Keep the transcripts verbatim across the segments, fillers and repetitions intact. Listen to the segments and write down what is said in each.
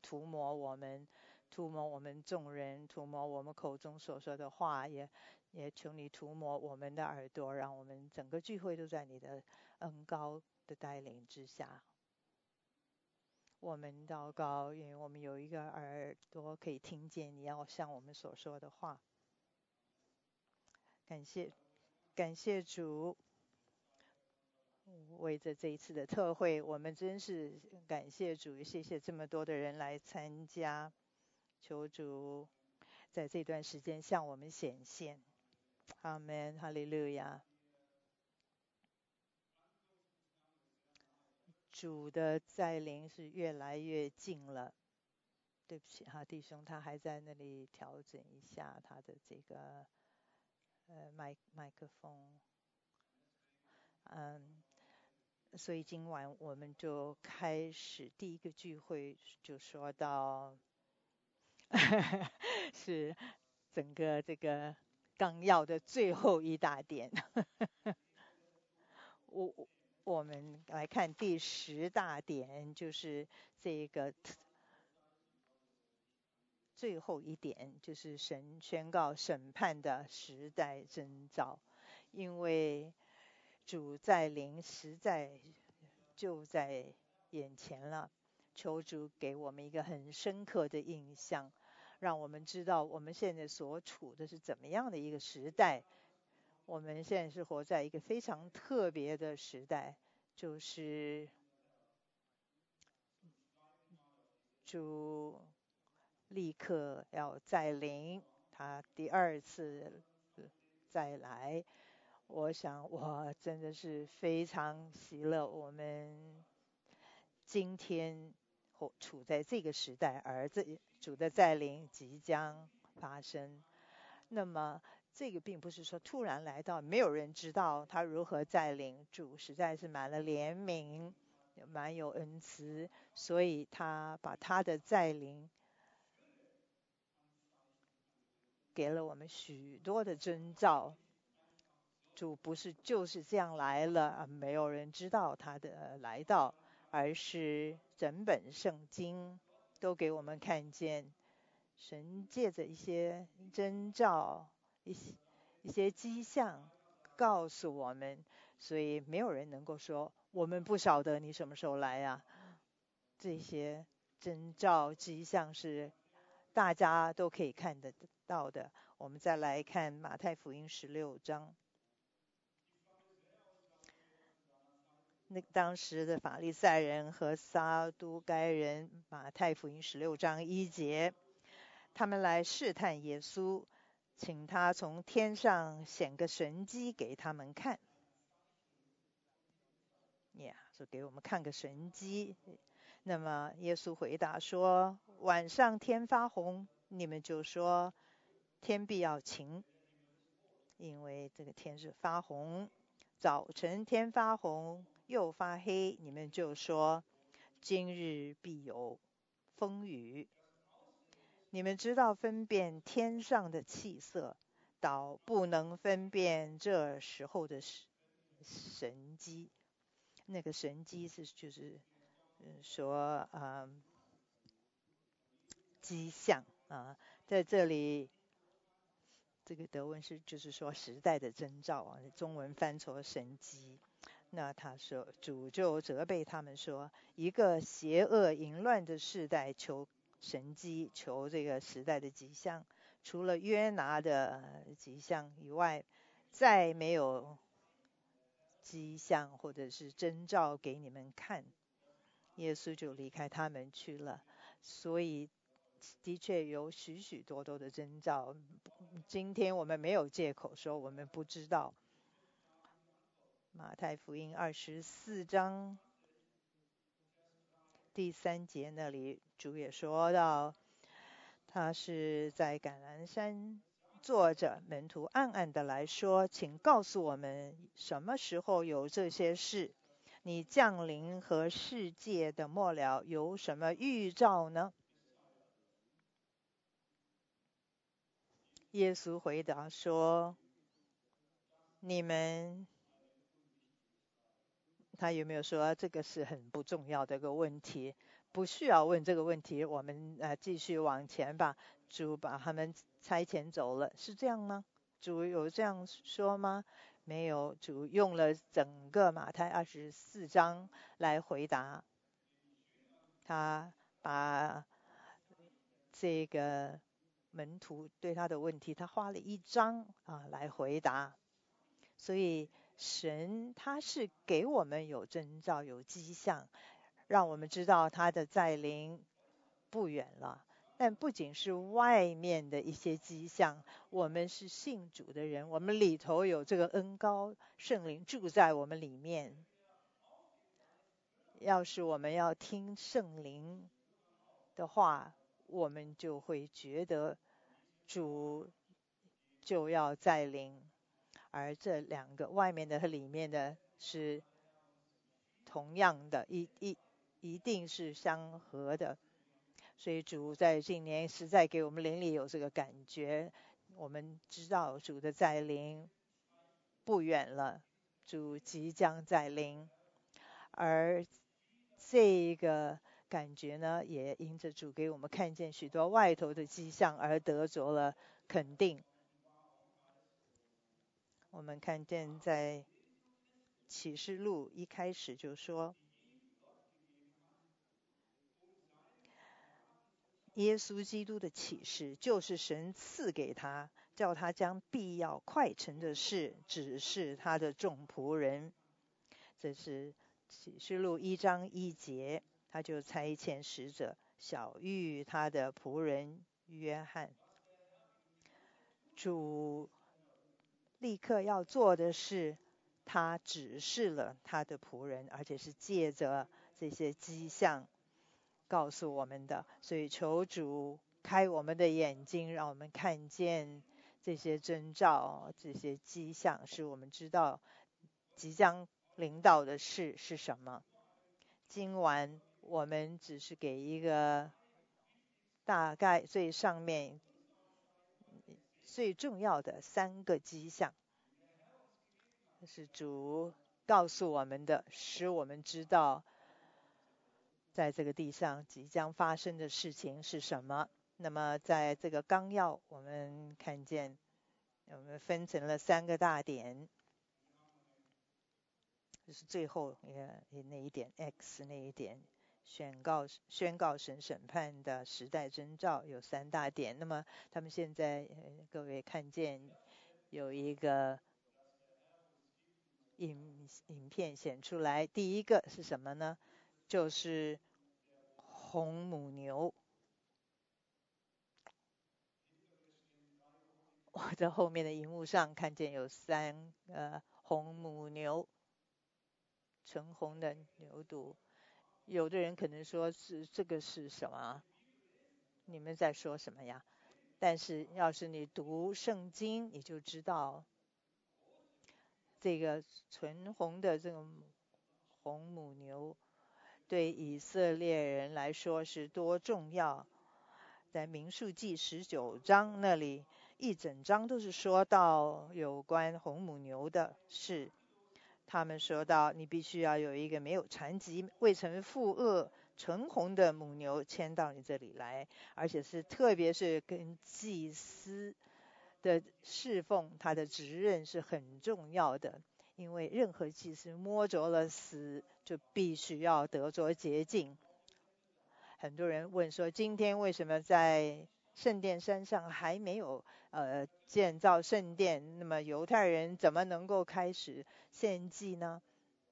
涂抹我们，涂抹我们众人，涂抹我们口中所说的话，也也求你涂抹我们的耳朵，让我们整个聚会都在你的恩膏的带领之下。我们祷告，因为我们有一个耳朵可以听见你要向我们所说的话。感谢感谢主，为着这一次的特会，我们真是感谢主，谢谢这么多的人来参加，求主在这段时间向我们显现。阿们，哈利路亚。主的再临是越来越近了。对不起哈，弟兄，他还在那里调整一下他的这个呃麦麦克风。嗯，所以今晚我们就开始第一个聚会，就说到是整个这个纲要的最后一大点。我我们来看第十大点，就是这个最后一点，就是神宣告审判的时代征兆。因为主再临实在就在眼前了，求主给我们一个很深刻的印象，让我们知道我们现在所处的是怎么样的一个时代。我们现在是活在一个非常特别的时代，就是主立刻要再临，他第二次再来。我想我真的是非常喜乐，我们今天处在这个时代，而这主的再临即将发生。那么这个并不是说突然来到，没有人知道他如何再临。主实在是满了怜悯，满有恩慈，所以他把他的再临给了我们许多的征兆。主不是就是这样来了，没有人知道他的来到，而是整本圣经都给我们看见神借着一些征兆，一些一些迹象告诉我们，所以没有人能够说我们不晓得你什么时候来啊。这些征兆迹象是大家都可以看得到的。我们再来看马太福音十六章。那当时的法利赛人和撒都该人，马太福音十六章一节，他们来试探耶稣，请他从天上显个神迹给他们看。呀、yeah, 说给我们看个神迹。那么耶稣回答说，晚上天发红，你们就说天必要晴，因为这个天是发红。早晨天发红又发黑，你们就说今日必有风雨。你们知道分辨天上的气色，倒不能分辨这时候的神迹。那个神迹是就是说啊、嗯、迹象啊，在这里这个德文是就是说时代的征兆啊，中文翻成神迹。那他说主就责备他们说，一个邪恶淫乱的世代求神迹，求这个时代的迹象，除了约拿的迹象以外，再没有迹象或者是征兆给你们看。耶稣就离开他们去了。所以的确有许许多多的征兆，今天我们没有借口说我们不知道。马太福音二十四章第三节那里，主也说到，他是在橄榄山坐着，门徒暗暗的来说，请告诉我们什么时候有这些事，你降临和世界的末了有什么预兆呢？耶稣回答说，你们，他有没有说这个是很不重要的一个问题？ 不需要问这个问题，我们呃继续往前吧。主把他们差遣走了，是这样吗？主有这样说吗？没有，主用了整个马太二十四章来回答。他把这个门徒对他的问题，他花了一章啊来回答。所以神他是给我们有征兆、有迹象，让我们知道他的再临不远了。但不仅是外面的一些迹象，我们是信主的人，我们里头有这个恩膏圣灵住在我们里面。要是我们要听圣灵的话，我们就会觉得主就要再临，而这两个外面的和里面的是同样的，一一一定是相合的。所以主在今年实在给我们灵里有这个感觉，我们知道主的再临不远了，主即将再临，而这个感觉呢，也因着主给我们看见许多外头的迹象而得着了肯定。我们看见在启示录一开始就说，耶稣基督的启示就是神赐给他，叫他将必要快成的事指示他的众仆人。这是启示录一章一节，他就差遣使者晓谕他的仆人约翰。主立刻要做的是，他指示了他的仆人，而且是借着这些迹象告诉我们的。所以求主开我们的眼睛，让我们看见这些征兆，这些迹象，使我们知道即将临到的事是什么。今晚我们只是给一个大概最上面最重要的三个迹象，这是主告诉我们的，使我们知道在这个地上即将发生的事情是什么。那么在这个纲要我们看见，我们分成了三个大点，就是最后那一点 X 那一点，宣告宣告神审判的时代征兆有三大点。那么他们现在各位看见有一个影影片显出来，第一个是什么呢？就是红母牛。我在后面的荧幕上看见有三个红母牛，橙红的牛犊。有的人可能说是这个是什么？你们在说什么呀？但是要是你读圣经，你就知道这个纯红的这个红母牛对以色列人来说是多重要。在民数记十九章那里，一整章都是说到有关红母牛的事。他们说到，你必须要有一个没有残疾、未曾负恶、纯红的母牛牵到你这里来，而且是特别是跟祭司的侍奉，他的职任是很重要的。因为任何祭司摸着了死，就必须要得着洁净。很多人问说，今天为什么在圣殿山上还没有呃建造圣殿？那么犹太人怎么能够开始献祭呢？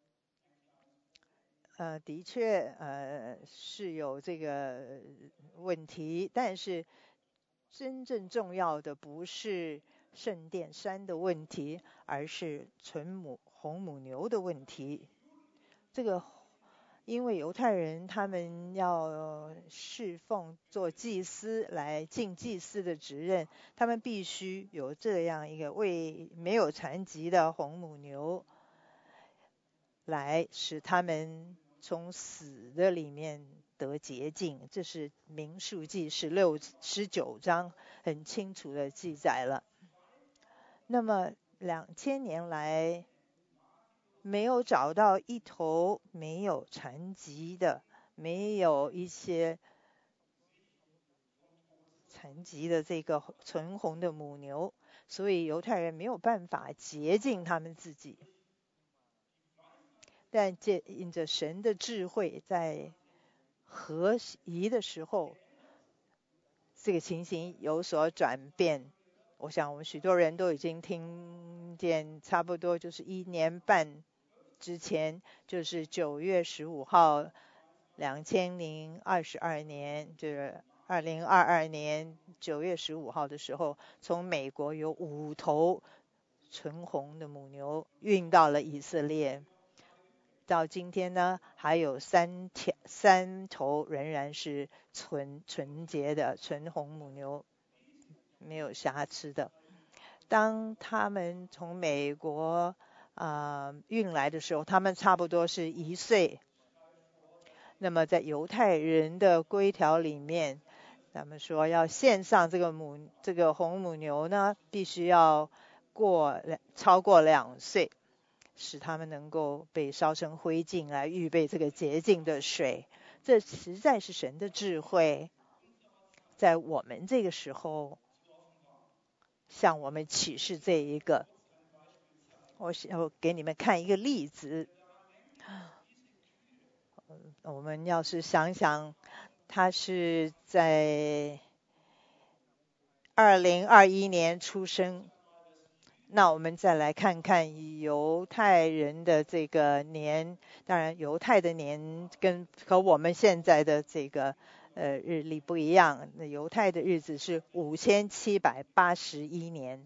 呃，的确，呃是有这个问题，但是真正重要的不是圣殿山的问题，而是纯母红母牛的问题。这个因为犹太人他们要侍奉做祭司来尽祭司的职任，他们必须有这样一个为没有残疾的红母牛，来使他们从死的里面得洁净。这是民数记十六、十九章很清楚的记载了。那么两千年来，没有找到一头没有残疾的、 没有一些残疾的这个纯红的母牛，所以犹太人没有办法洁净他们自己。但借因着神的智慧，在合宜的时候，这个情形有所转变。我想我们许多人都已经听见，差不多就是一年半之前，就是九月十五号，两千零二十二年，就是二零二二年九月十五号的时候，从美国有五头纯红的母牛运到了以色列。到今天呢，还有三条三头仍然是纯纯洁的纯红母牛，没有瑕疵的。当他们从美国啊、呃、运来的时候，他们差不多是一岁。那么在犹太人的规条里面，他们说要献上这个母这个红母牛呢，必须要过超过两岁，使他们能够被烧成灰烬，来预备这个洁净的水。这实在是神的智慧，在我们这个时候向我们启示这一个。我想给你们看一个例子，我们要是想想，他是在二零二一年出生，那我们再来看看犹太人的这个年，当然犹太的年跟和我们现在的这个呃日历不一样，那犹太的日子是五千七百八十一年，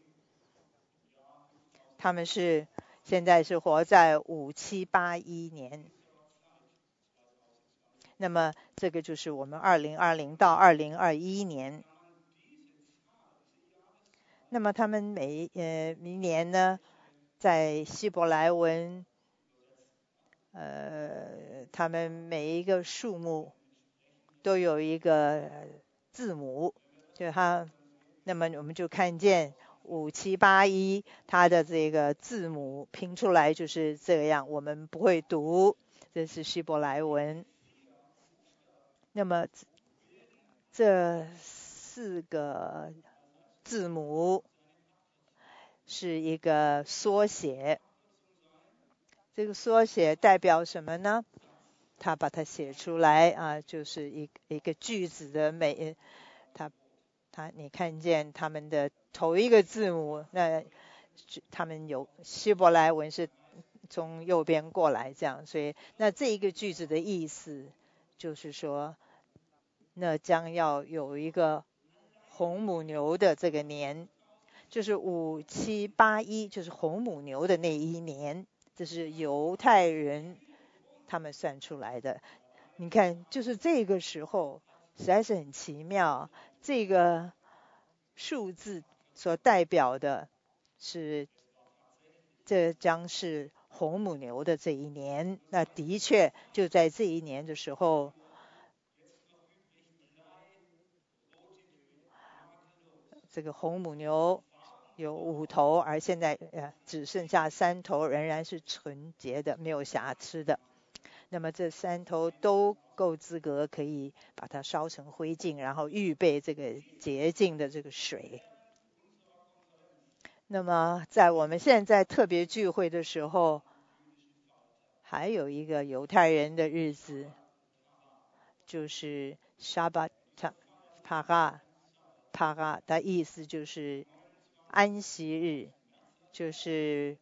他们是现在是活在五七八一年。那么这个就是我们二零二零到二零二一年。那么他们每呃明年呢，在希伯来文，呃，他们每一个数目都有一个字母，就它，那么我们就看见五七八一，它的这个字母拼出来就是这样，我们不会读，这是希伯来文。那么这四个字母是一个缩写，这个缩写代表什么呢？他把它写出来啊，就是一一个句子的每，他他你看见他们的头一个字母，那他们有希伯来文是从右边过来这样，所以那这一个句子的意思就是说，那将要有一个红母牛的这个年，就是五七八一，就是红母牛的那一年，这是犹太人他们算出来的。你看，就是这个时候实在是很奇妙，这个数字所代表的是这将是红母牛的这一年。那的确就在这一年的时候，这个红母牛有五头，而现在呃只剩下三头仍然是纯洁的，没有瑕疵的。那么这三头都够资格可以把它烧成灰烬，然后预备这个洁净的这个水。那么在我们现在特别聚会的时候，还有一个犹太人的日子，就是沙巴塔帕嘎帕嘎的意思就是安息日，就是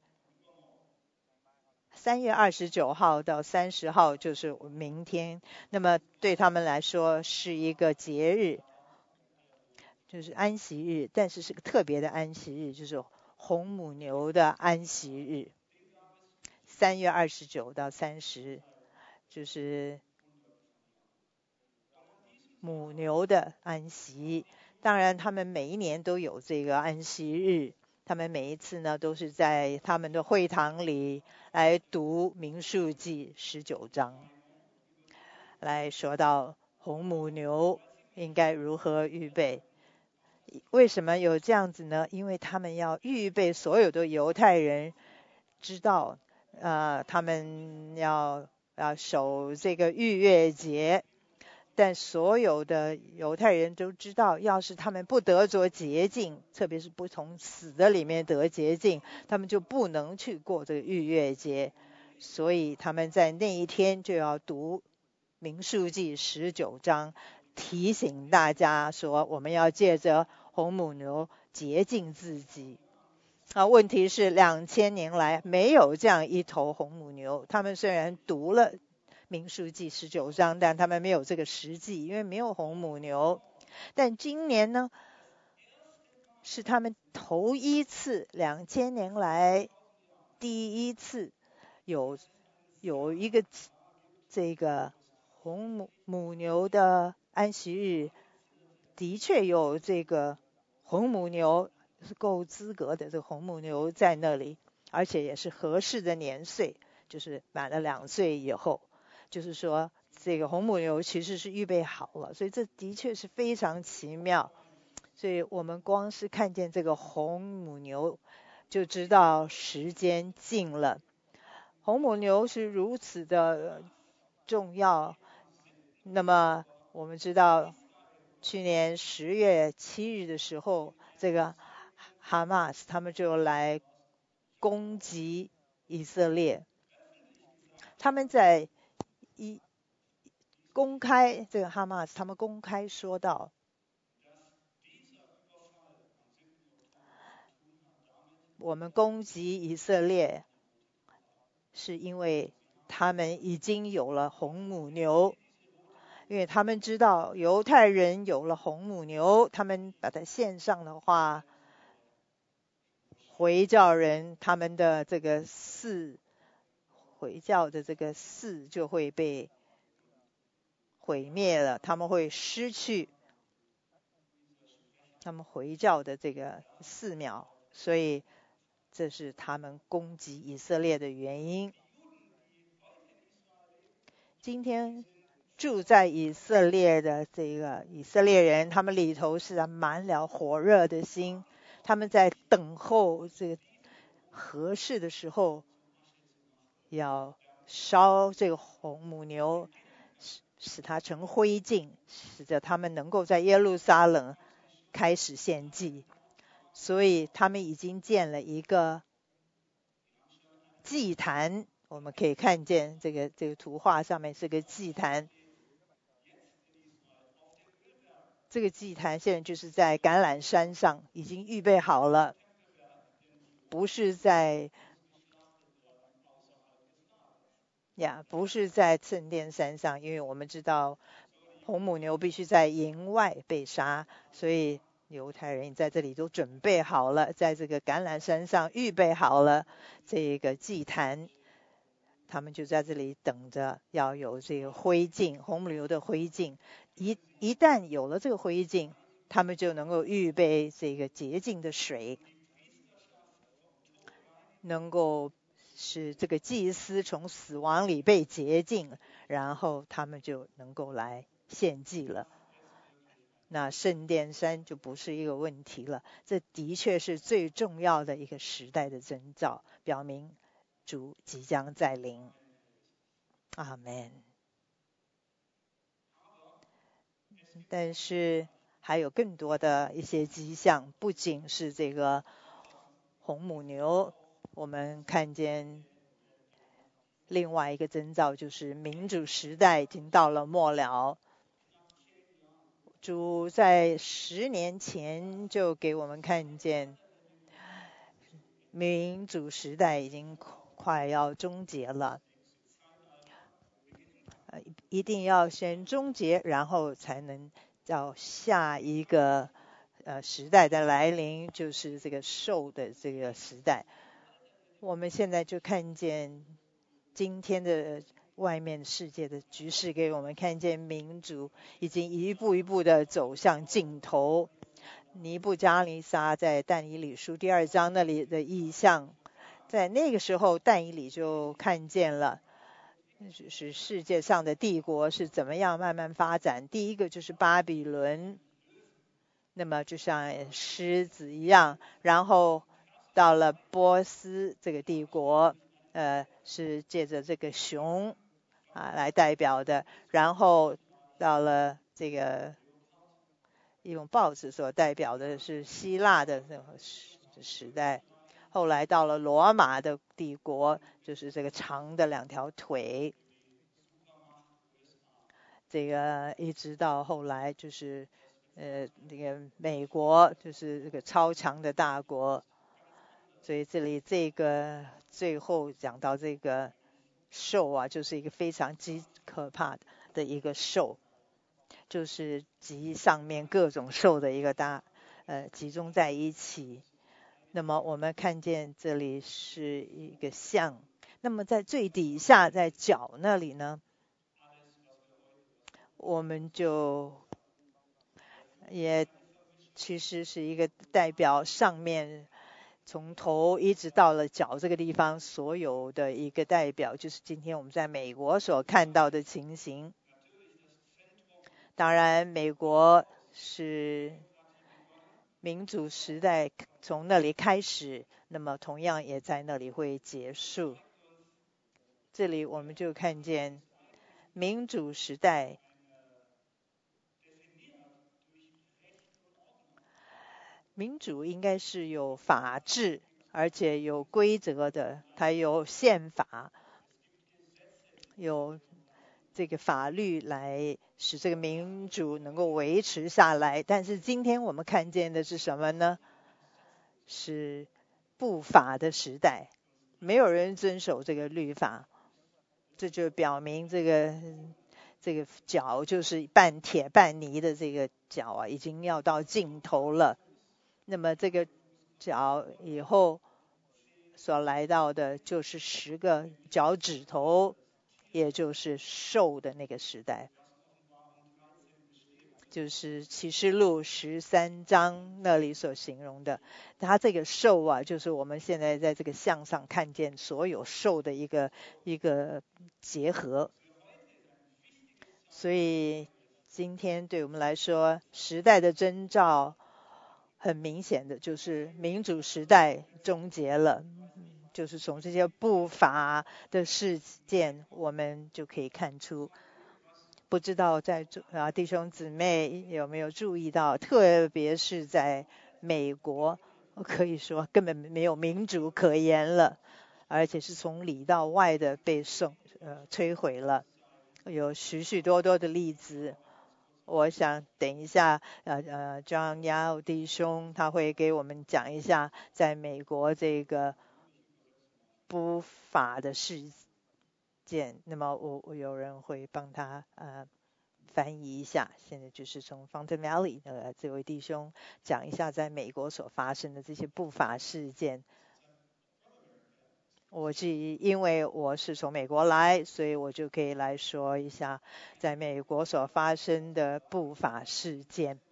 三月二十九号到三十号，就是明天。那么对他们来说是一个节日，就是安息日，但是是个特别的安息日，就是红母牛的安息日。三月二十九到三十，就是母牛的安息。当然，他们每一年都有这个安息日。他们每一次呢，都是在他们的会堂里来读民数记十九章，来说到红母牛应该如何预备。为什么有这样子呢？因为他们要预备所有的犹太人知道，呃，他们要要守这个逾越节。但所有的犹太人都知道，要是他们不得着洁净，特别是不从死的里面得洁净，他们就不能去过这个逾越节。所以他们在那一天就要读民数记十九章，提醒大家说，我们要借着红母牛洁净自己。啊，问题是两千年来没有这样一头红母牛。他们虽然读了民数记十九章，但他们没有这个实际，因为没有红母牛。但今年呢，是他们头一次，两千年来第一次有有一个这个红母母牛的安息日，的确有这个红母牛是够资格的，这个红母牛在那里，而且也是合适的年岁，就是满了两岁以后，就是说这个红母牛其实是预备好了，所以这的确是非常奇妙。所以我们光是看见这个红母牛，就知道时间近了。红母牛是如此的重要。那么我们知道，去年十月七日的时候，这个哈马斯他们就来攻击以色列。他们在一公开这个哈马斯，他们公开说到，我们攻击以色列是因为他们已经有了红母牛，因为他们知道犹太人有了红母牛，他们把它献上的话，回教人他们的这个寺，回教的这个寺就会被毁灭了，他们会失去他们回教的这个寺庙，所以这是他们攻击以色列的原因。今天住在以色列的这个以色列人，他们里头是满了火热的心，他们在等候这个合适的时候，要烧这个红母牛，使它成灰烬，使得他们能够在耶路撒冷开始献祭。所以他们已经建了一个祭坛，我们可以看见这个这个图画上面是个祭坛。这个祭坛现在就是在橄榄山上，已经预备好了，不是在呀，不是在圣殿山上，因为我们知道红母牛必须在营外被杀，所以犹太人在这里都准备好了，在这个橄榄山上预备好了这个祭坛，他们就在这里等着要有这个灰烬，红母牛的灰烬。一一旦有了这个灰烬，他们就能够预备这个洁净的水，能够使这个祭司从死亡里被洁净，然后他们就能够来献祭了。那圣殿山就不是一个问题了，这的确是最重要的一个时代的征兆，表明主即将再临。阿们。但是还有更多的一些迹象，不仅是这个红母牛，我们看见另外一个征兆，就是民主时代已经到了末了。主在十年前就给我们看见，民主时代已经快要终结了，一定要先终结，然后才能到下一个呃时代的来临，就是这个兽的这个时代。我们现在就看见今天的外面世界的局势，给我们看见民主已经一步一步的走向尽头。尼布加尼撒在但以理书第二章那里的意象，在那个时候但以理就看见了，是世界上的帝国是怎么样慢慢发展。第一个就是巴比伦，那么就像狮子一样，然后到了波斯这个帝国，呃，是借着这个熊啊来代表的，然后到了这个用报纸所代表的是希腊的那个时代，后来到了罗马的帝国，就是这个长的两条腿，这个一直到后来就是呃这个美国，就是这个超强的大国。所以这里这个最后讲到这个兽啊，就是一个非常极可怕的一个兽，就是集上面各种兽的一个大呃集中在一起。那么我们看见这里是一个象，那么在最底下在脚那里呢，我们就也其实是一个代表上面从头一直到了脚这个地方所有的一个代表，就是今天我们在美国所看到的情形。当然美国是民主时代从那里开始，那么同样也在那里会结束。这里我们就看见民主时代，民主应该是有法治而且有规则的，它有宪法，有这个法律来使这个民主能够维持下来。但是今天我们看见的是什么呢？是不法的时代，没有人遵守这个律法，这就表明这个这个脚就是半铁半泥的这个脚啊，已经要到尽头了。那么这个脚以后所来到的就是十个脚趾头，也就是兽的那个时代，就是启示录十三章那里所形容的。它这个兽啊，就是我们现在在这个像上看见所有兽的一个一个结合。所以今天对我们来说，时代的征兆很明显的就是民主时代终结了，就是从这些不法的事件我们就可以看出。不知道在啊弟兄姊妹有没有注意到，特别是在美国，可以说根本没有民主可言了，而且是从里到外的被送呃摧毁了，有许许多多的例子。我想等一下呃呃张耀弟兄他会给我们讲一下在美国这个不法的事件，那么我我有人会帮他呃翻译一下。现在就是从 Fountain Valley 呃这位弟兄讲一下在美国所发生的这些不法事件。我是因为我是从美国来，所以我就可以来说一下在美国所发生的不法事件。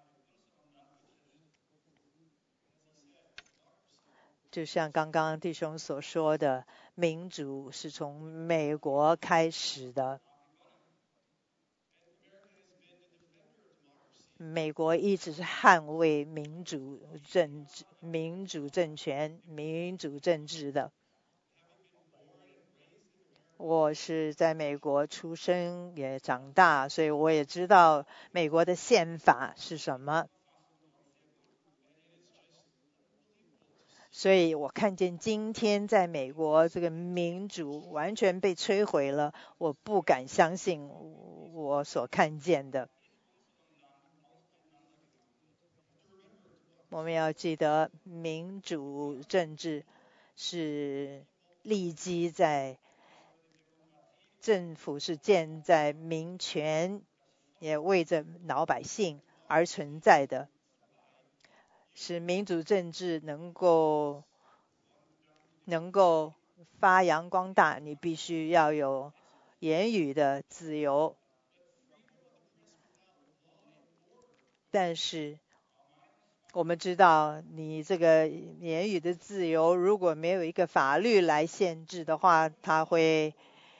就像刚刚弟兄所说的，民主是从美国开始的。美国一直是捍卫民主政治、民主政权、民主政治的。我是在美国出生也长大，所以我也知道美国的宪法是什么。所以我看见今天在美国这个民主完全被摧毁了，我不敢相信我所看见的。我们要记得，民主政治是立基在政府是建在民权，也为着老百姓而存在的。使民主政治能够能够发扬光大，你必须要有言语的自由。但是我们知道，你这个言语的自由如果没有一个法律来限制的话，它会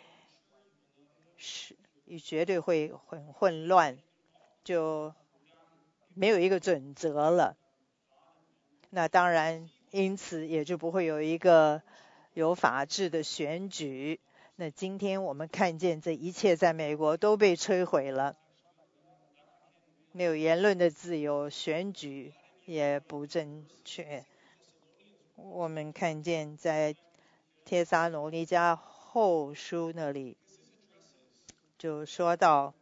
是绝对会很混乱，就没有一个准则了。那当然因此也就不会有一个有法治的选举， 那今天我们看见这一切在美国都被摧毁了，没有言论的自由，选举也不正确。我们看见在帖撒罗尼迦后书那里就说到，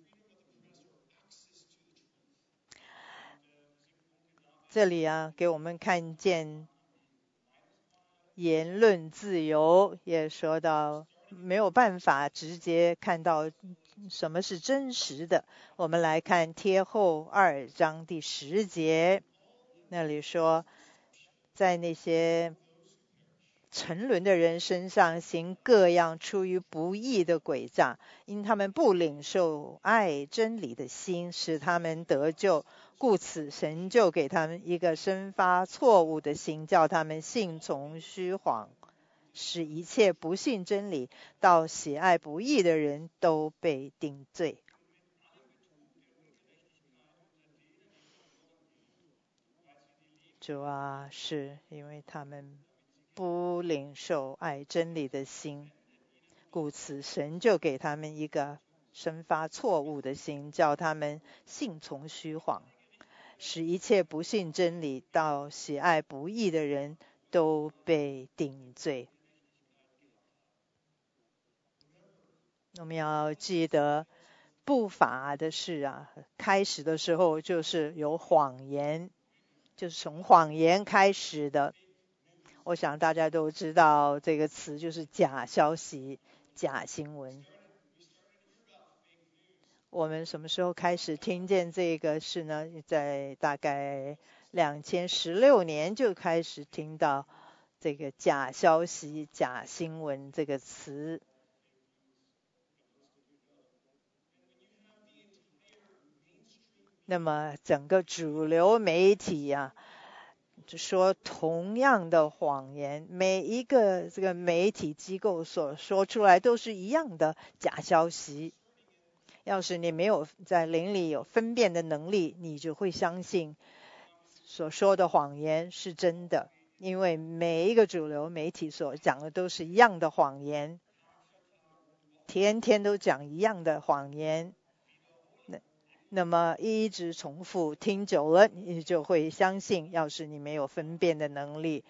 这里啊给我们看见言论自由，也说到没有办法直接看到什么是真实的。我们来看帖后二章第十节，那里说，在那些沉沦的人身上行各样出于不义的诡诈，因他们不领受爱真理的心，使他们得救，故此神就给他们一个生发错误的心，叫他们信从虚谎，使一切不信真理到喜爱不义的人都被定罪。主啊，是因为他们不领受爱真理的心，故此神就给他们一个生发错误的心，叫他们信从虚谎，使一切不信真理到喜爱不义的人都被定罪。我们要记得不法的事啊，开始的时候就是有谎言，就是从谎言开始的。我想大家都知道这个词就是假消息、假新闻。我们什么时候开始听见这个事呢？在大概两千十六年就开始听到这个假消息、假新闻这个词。那么整个主流媒体呀、啊，就说同样的谎言，每一个这个媒体机构所说出来都是一样的假消息。要是你没有在灵里有分辨的能力，你就会相信所说的谎言是真的，因为每一个主流媒体所讲的都是一样的谎言，天天都讲一样的谎言。那那么一直重复听久了，你就会相信。要是你没有分辨的能力，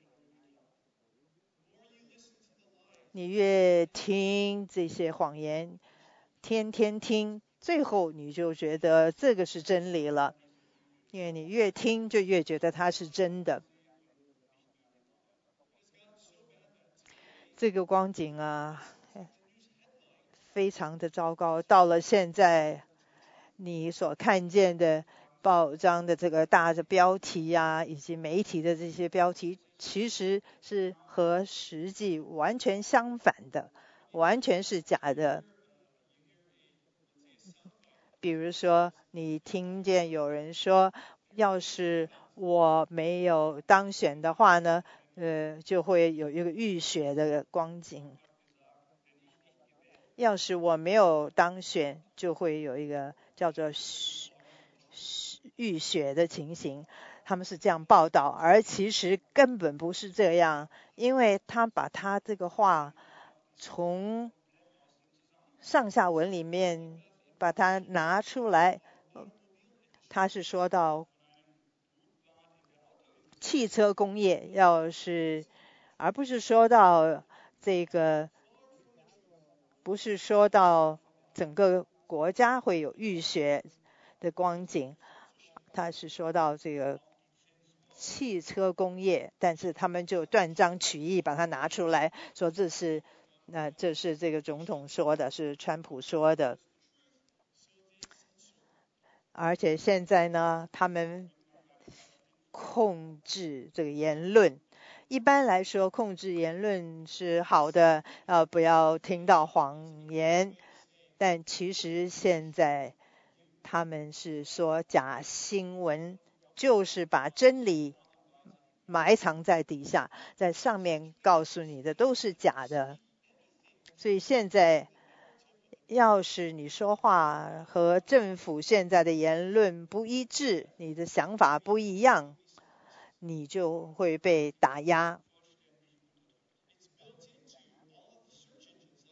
你越听这些谎言，天天听，最后你就觉得这个是真理了，因为你越听就越觉得它是真的。这个光景啊，非常的糟糕。到了现在，你所看见的报章的这个大的标题啊，以及媒体的这些标题，其实是和实际完全相反的，完全是假的。比如说，你听见有人说，要是我没有当选的话呢，呃，就会有一个浴血的光景。要是我没有当选，就会有一个叫做浴血的情形。他们是这样报道，而其实根本不是这样，因为他把他这个话从上下文里面把它拿出来，他是说到汽车工业，要是而不是说到这个，不是说到整个国家会有浴血的光景，他是说到这个汽车工业，但是他们就断章取义把它拿出来说这是那、呃、这是这个总统说的，是川普说的。而且现在呢，他们控制这个言论。一般来说，控制言论是好的，呃，不要听到谎言。但其实现在他们是说假新闻，就是把真理埋藏在底下，在上面告诉你的都是假的。所以现在要是你说话和政府现在的言论不一致，你的想法不一样，你就会被打压。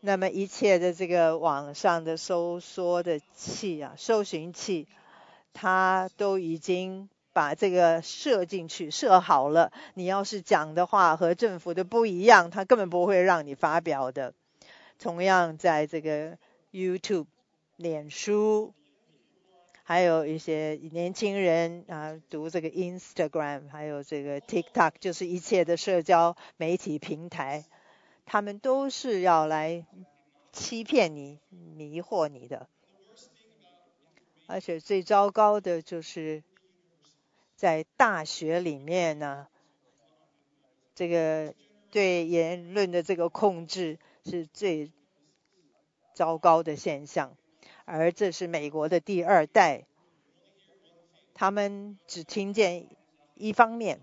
那么一切的这个网上的搜索的器啊，搜寻器，它都已经把这个设进去，设好了。你要是讲的话和政府的不一样，它根本不会让你发表的。同样在这个 YouTube、脸书，还有一些年轻人啊，读这个 Instagram， 还有这个 TikTok， 就是一切的社交媒体平台，他们都是要来欺骗你、迷惑你的。而且最糟糕的就是在大学里面呢，这个对言论的这个控制是最糟糕的现象。而这是美国的第二代，他们只听见一方面，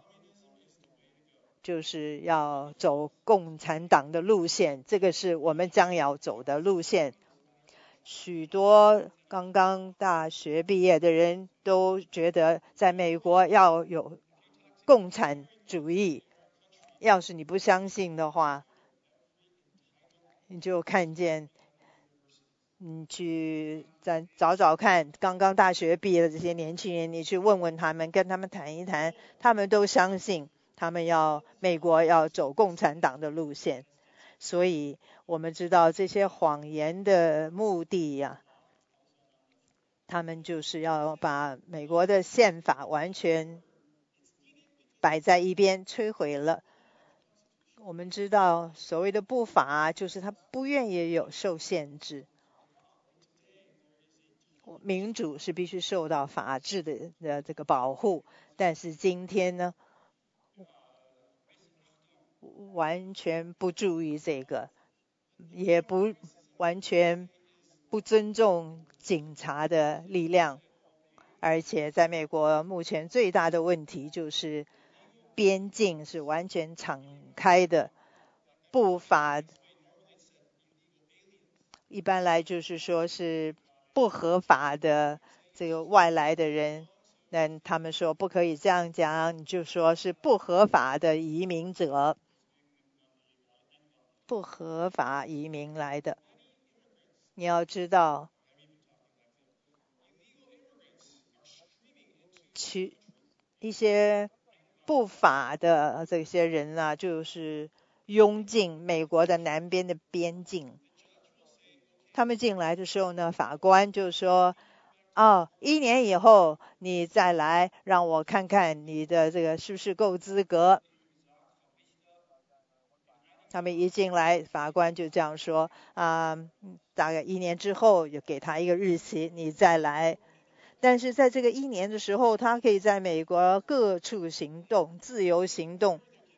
就是要走共产党的路线，这个是我们将要走的路线。许多刚刚大学毕业的人都觉得在美国要有共产主义，要是你不相信的话，你就看见你去再找找看刚刚大学毕业的这些年轻人，你去问问他们，跟他们谈一谈，他们都相信他们要美国要走共产党的路线。所以我们知道这些谎言的目的呀、啊，他们就是要把美国的宪法完全摆在一边，摧毁了。我们知道所谓的不法，就是他不愿意有受限制。民主是必须受到法治的的这个保护，但是今天呢，完全不注意这个，也不完全不尊重警察的力量。而且在美国目前最大的问题就是边境是完全敞开的，不法一般来就是说是不合法的这个外来的人，那他们说不可以这样讲，你就说是不合法的移民者，不合法移民来的。你要知道，其一些不法的这些人啊，就是涌进美国的南边的边境。他们进来的时候呢，法官就说，哦，一年以后你再来，让我看看你的这个是不是够资格。他们一进来，法官就这样说，啊、呃，大概一年之后就给他一个日期，你再来。但是在这个一年的时候，他可以在美国各处行动，自由行动，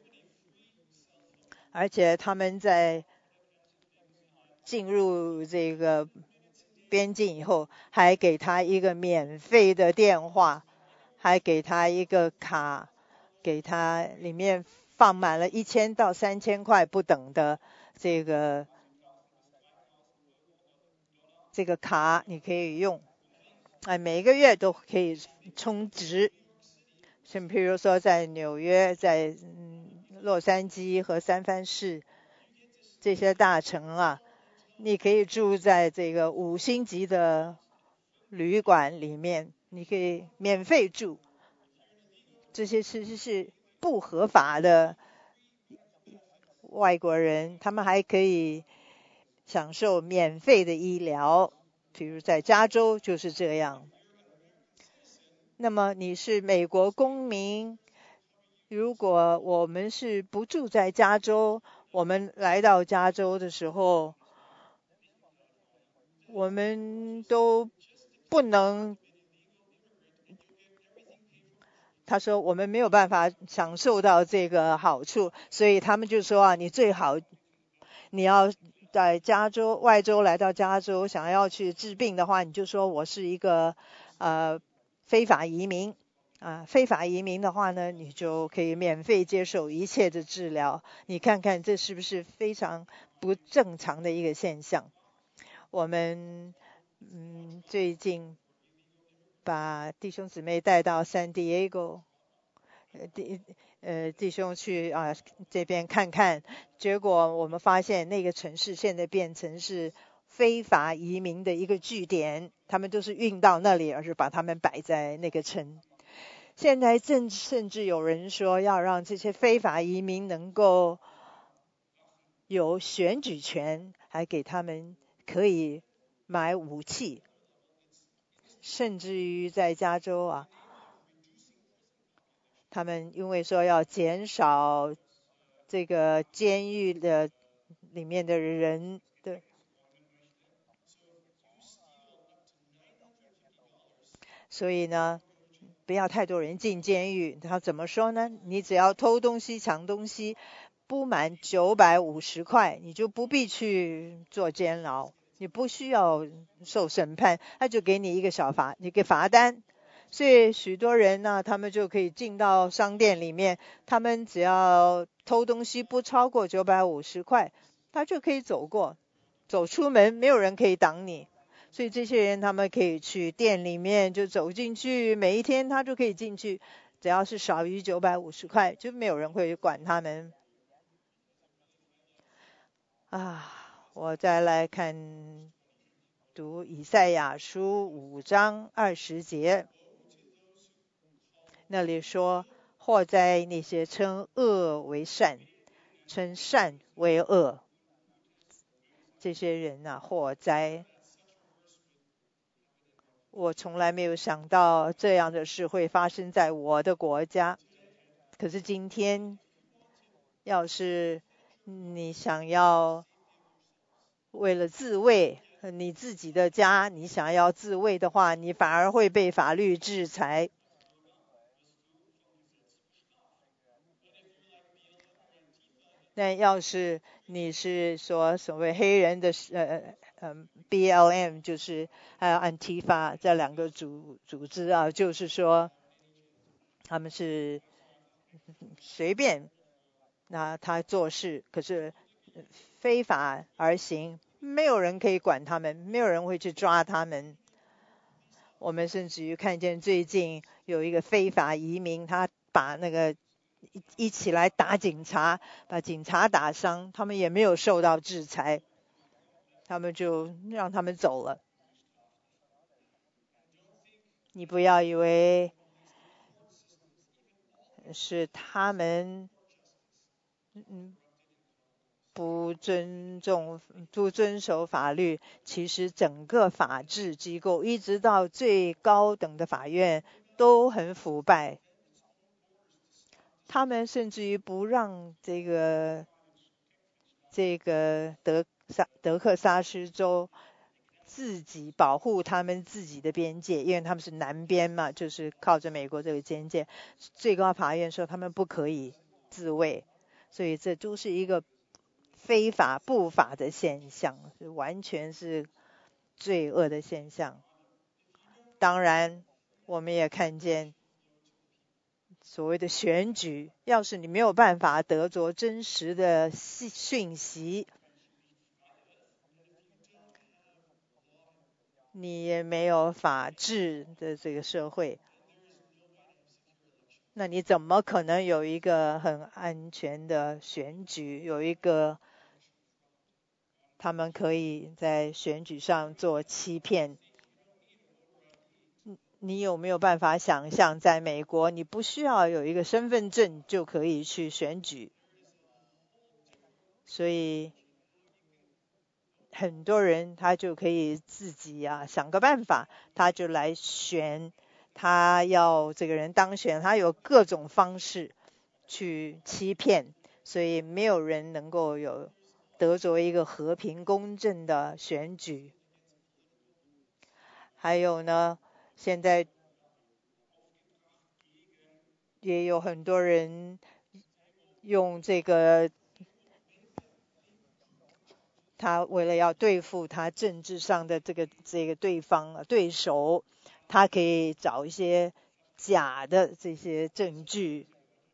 而且他们在进入这个边境以后，还给他一个免费的电话，还给他一个卡，给他里面放满了一千到三千块不等的这个这个卡，你可以用，哎，每个月都可以充值。像譬如说在纽约、在嗯洛杉矶和三藩市这些大城啊，你可以住在这个五星级的旅馆里面，你可以免费住。这些其实是不合法的外国人，他们还可以享受免费的医疗，比如在加州就是这样。那么你是美国公民，如果我们是不住在加州，我们来到加州的时候，我们都不能，他说我们没有办法享受到这个好处，所以他们就说啊，你最好你要在加州外州来到加州，想要去治病的话，你就说我是一个呃非法移民啊，非法移民的话呢，你就可以免费接受一切的治疗。你看看这是不是非常不正常的一个现象？我们嗯最近把弟兄姊妹带到 San Diego， 呃呃弟兄去啊这边看看，结果我们发现那个城市现在变成是非法移民的一个据点，他们都是运到那里，而是把他们摆在那个城。现在甚甚至有人说要让这些非法移民能够有选举权，还给他们可以买武器，甚至于在加州啊，他们因为说要减少这个监狱的里面的人，对，所以呢，不要太多人进监狱。他怎么说呢？你只要偷东西、抢东西，不满九百五十块，你就不必去坐监牢，你不需要受审判，他就给你一个小罚，一个罚单。所以许多人呢，他们就可以进到商店里面，他们只要偷东西不超过九百五十块，他就可以走过，走出门，没有人可以挡你。所以这些人他们可以去店里面就走进去，每一天他就可以进去，只要是少于九百五十块，就没有人会管他们。啊，我再来看读以赛亚书五章二十节，那里说：祸哉那些称恶为善，称善为恶，这些人啊，祸哉！我从来没有想到这样的事会发生在我的国家。可是今天，要是你想要为了自卫，你自己的家，你想要自卫的话，你反而会被法律制裁。但要是你是说所谓黑人的呃呃 B L M， 就是还有 Antifa 这两个组组织啊，就是说他们是随便那他做事，可是非法而行，没有人可以管他们，没有人会去抓他们。我们甚至于看见最近有一个非法移民，他把那个一一起来打警察，把警察打伤，他们也没有受到制裁，他们就让他们走了。你不要以为是他们嗯不尊重、不遵守法律，其实整个法治机构一直到最高等的法院都很腐败。他们甚至于不让这个这个德萨德克萨斯州自己保护他们自己的边界，因为他们是南边嘛，就是靠着美国这个边界。最高法院说他们不可以自卫，所以这都是一个非法不法的现象，完全是罪恶的现象。当然，我们也看见所谓的选举，要是你没有办法得着真实的讯息，你也没有法治的这个社会，那你怎么可能有一个很安全的选举，有一个他们可以在选举上做欺骗？你有没有办法想象，在美国你不需要有一个身份证就可以去选举？所以很多人他就可以自己啊想个办法，他就来选，他要这个人当选，他有各种方式去欺骗，所以没有人能够有得着一个和平公正的选举。还有呢，现在也有很多人用这个，他为了要对付他政治上的这个这个对方对手，他可以找一些假的这些证据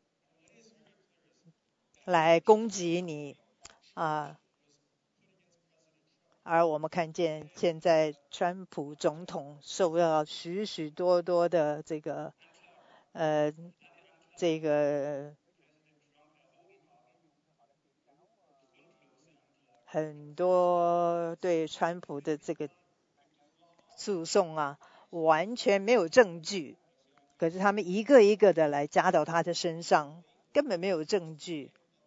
来攻击你啊。而我们看见现在川普总统受到许许多多的这个呃这个很多对川普的这个诉讼啊，完全没有证据，可是他们一个一个的来加到他的身上，根本没有证据。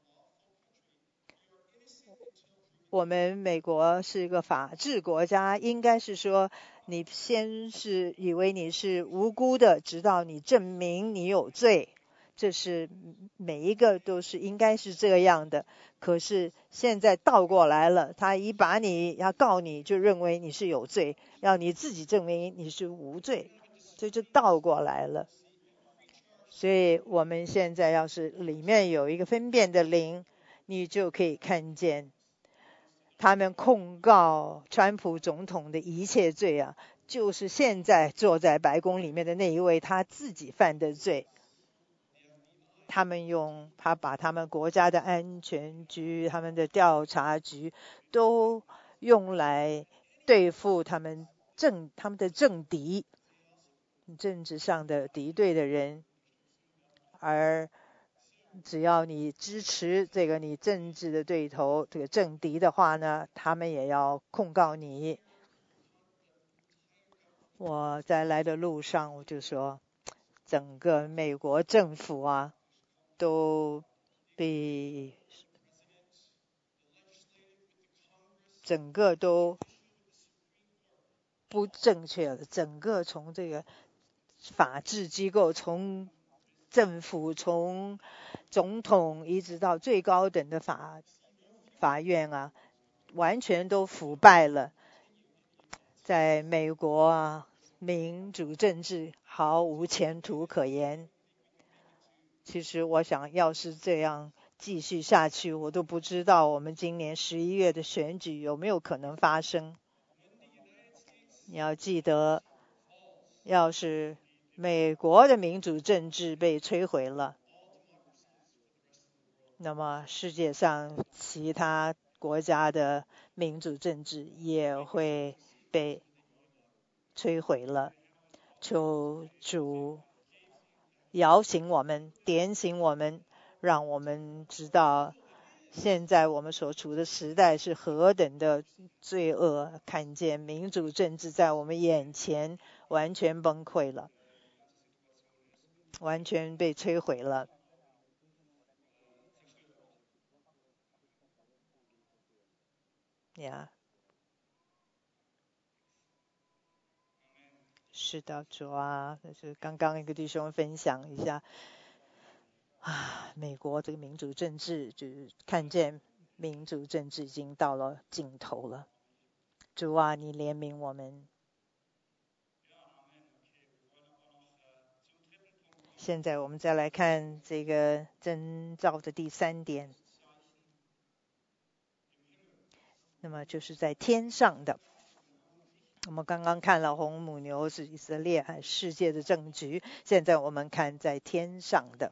我们美国是一个法治国家，应该是说你先是以为你是无辜的，直到你证明你有罪，这是每一个都是应该是这样的。可是现在倒过来了，他一把你要告你，就认为你是有罪，要你自己证明你是无罪，所以就倒过来了。所以我们现在要是里面有一个分辨的灵，你就可以看见他们控告川普总统的一切罪啊，就是现在坐在白宫里面的那一位他自己犯的罪。他们用他把他们国家的安全局、他们的调查局都用来对付他们政他们的政敌，政治上的敌对的人，而只要你支持这个你政治的对头这个政敌的话呢，他们也要控告你。我在来的路上我就说，整个美国政府啊都被整个都不正确了，整个从这个法治机构，从政府，从总统一直到最高等的法法院啊，完全都腐败了。在美国啊，民主政治毫无前途可言。其实我想要是这样继续下去，我都不知道我们今年十一月的选举有没有可能发生。你要记得，要是美国的民主政治被摧毁了，那么世界上其他国家的民主政治也会被摧毁了。求主摇醒我们，点醒我们，让我们知道现在我们所处的时代是何等的罪恶，看见民主政治在我们眼前完全崩溃了，完全被摧毁了。呀、yeah. 是的，主啊，就是刚刚一个弟兄分享一下啊，美国这个民主政治，就是看见民主政治已经到了尽头了。主啊，你怜悯我们。现在我们再来看这个征兆的第三点，那么就是在天上的。我们刚刚看了红母牛是以色列和世界的政局，现在我们看在天上的。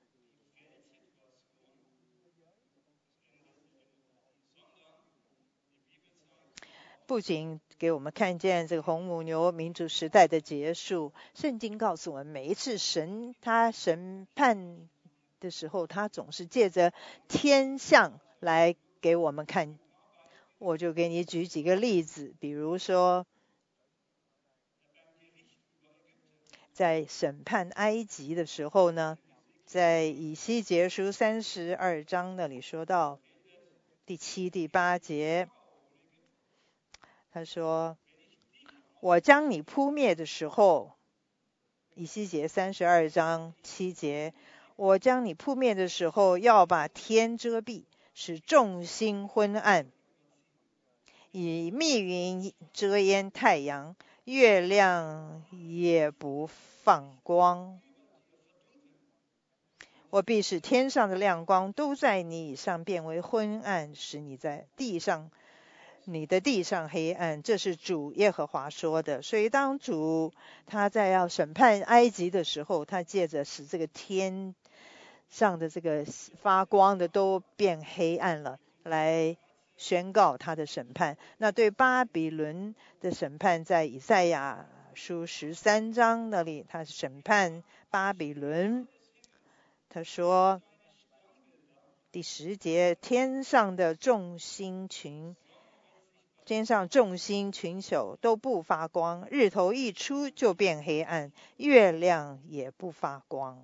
不仅给我们看见这个红母牛民主时代的结束，圣经告诉我们，每一次神他审判的时候，他总是借着天象来给我们看。我就给你举几个例子，比如说在审判埃及的时候呢，在以西结书三十二章那里说到第七、第八节，他说：“我将你扑灭的时候，以西结三十二章七节，我将你扑灭的时候，要把天遮蔽，使众星昏暗，以密云遮掩太阳，月亮也不放光。我必使天上的亮光都在你以上变为昏暗，使你在地上你的地上黑暗。”这是主耶和华说的。所以当主他在要审判埃及的时候，他借着使这个天上的这个发光的都变黑暗了，来宣告他的审判。那对巴比伦的审判，在以赛亚书十三章那里，他审判巴比伦。他说第十节，天上的众星群，天上众星群宿都不发光，日头一出就变黑暗，月亮也不发光。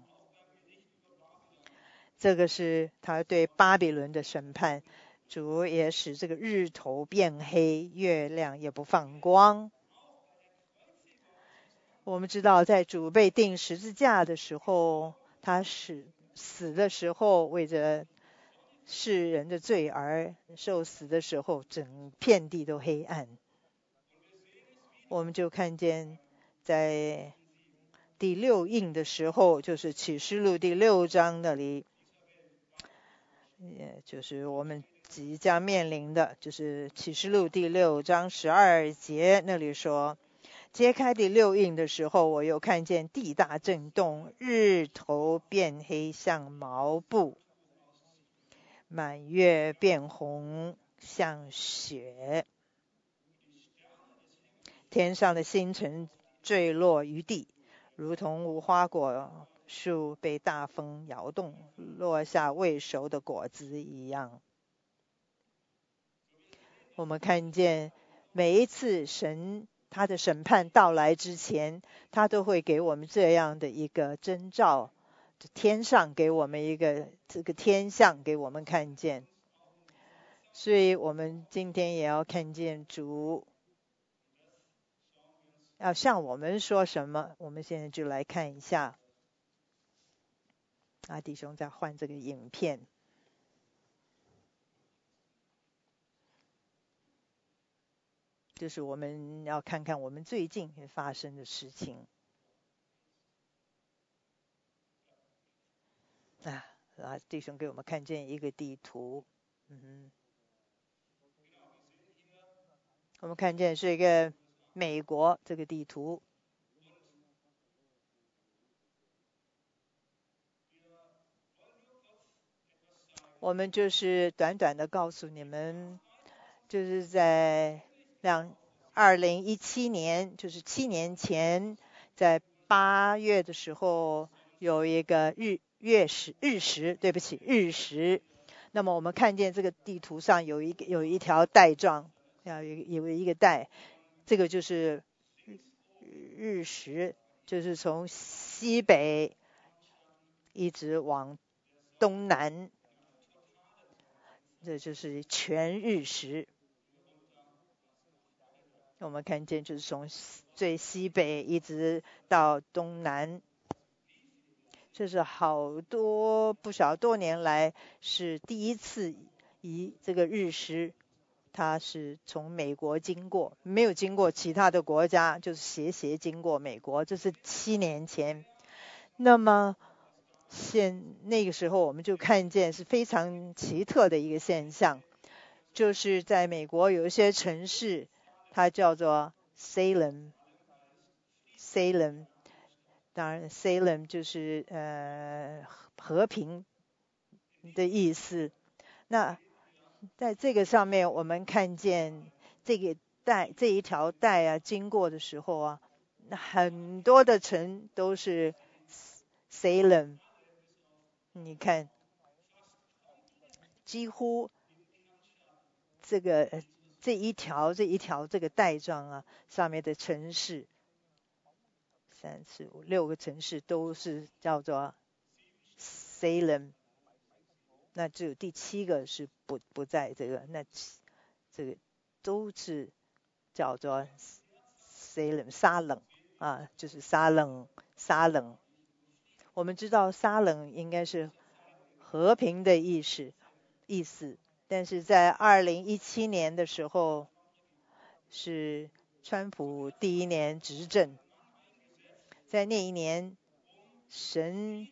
这个是他对巴比伦的审判，主也使这个日头变黑，月亮也不放光。我们知道在主被钉十字架的时候，他死死的时候为着世人的罪而受死的时候，整片地都黑暗。我们就看见在第六印的时候，就是启示录第六章那里，也就是我们即将面临的，就是启示录第六章十二节那里说，揭开第六印的时候，我又看见地大震动，日头变黑像毛布，满月变红像雪，天上的星辰坠落于地，如同无花果树被大风摇动，落下未熟的果子一样。我们看见每一次神他的审判到来之前，他都会给我们这样的一个征兆，天上给我们一个这个天象给我们看见。所以我们今天也要看见主要向我们说什么。我们现在就来看一下，啊，弟兄在换这个影片。就是我们要看看我们最近发生的事情啊，啊，弟兄给我们看见一个地图，嗯，我们看见是一个美国这个地图，我们就是短短的告诉你们，就是在两二零一七年，就是七年前，在八月的时候有一个日月食日食，对不起日食。那么我们看见这个地图上有一个有一条带状，要有有一个带，这个就是日食，就是从西北一直往东南，这就是全日食。我们看见就是从最西北一直到东南，这是好多不少多年来是第一次以这个日食，它是从美国经过，没有经过其他的国家，就是斜斜经过美国，这是七年前。那么现那个时候我们就看见是非常奇特的一个现象，就是在美国有一些城市，它叫做 Salem Salem， 当然 Salem 就是呃和平的意思。那在这个上面我们看见这个带这一条带啊经过的时候啊，很多的城都是 Salem， 你看几乎这个这一条这一条这个带状啊上面的城市，三四五六个城市都是叫做 Salem， 那只有第七个是不不在这个，那这个都是叫做 Salem 沙冷啊，就是沙冷沙冷。我们知道沙冷应该是和平的意思意思，但是在二零一七年的时候，是川普第一年执政，在那一年，神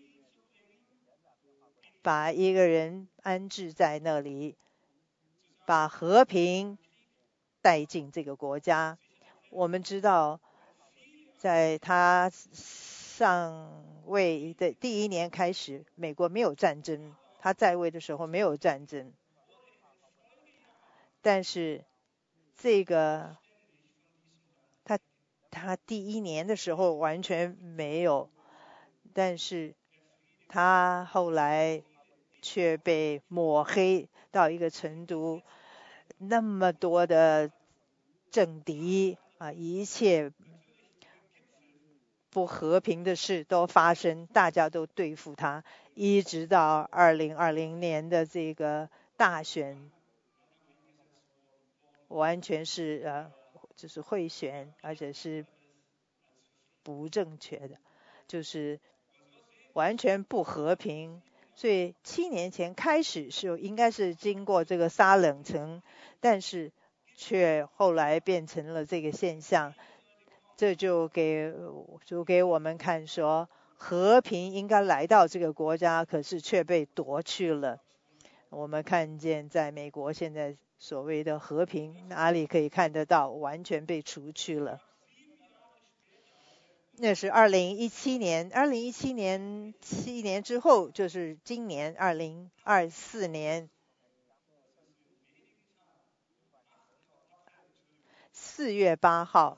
把一个人安置在那里，把和平带进这个国家。我们知道，在他上位的第一年开始，美国没有战争，他在位的时候没有战争。但是这个他他第一年的时候完全没有，但是他后来却被抹黑到一个程度，那么多的政敌啊，一切不和平的事都发生，大家都对付他，一直到二零二零年的这个大选，完全是呃，就是贿选，而且是不正确的，就是完全不和平。所以七年前开始是应该是经过这个撒冷城，但是却后来变成了这个现象。这就给就给我们看说，和平应该来到这个国家，可是却被夺去了。我们看见在美国现在所谓的和平哪里可以看得到，完全被除去了。那是二零一七年，二零一七年七年之后，就是今年二零二四年四月八号。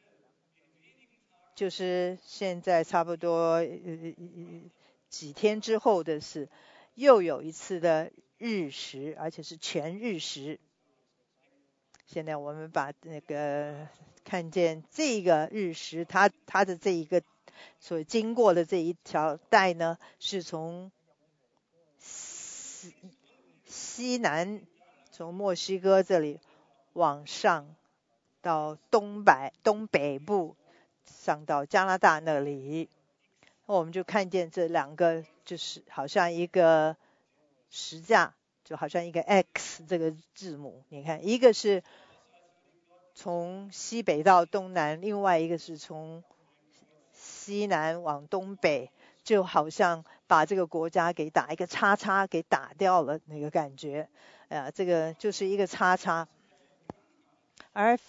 就是现在差不多呃几天之后的事，又有一次的日食，而且是全日食。现在我们把那个看见这个日食，它它的这一个所经过的这一条带呢，是从西西南，从墨西哥这里往上到东北东北部。上到加拿大那里，我们就看见这两个就是好像一个十架，就好像一个 X 这个字母。你看，一个是从西北到东南，另外一个是从西南往东北，就好像把这个国家给打一个叉叉给打掉了那个感觉。呃，这个就是一个叉叉，而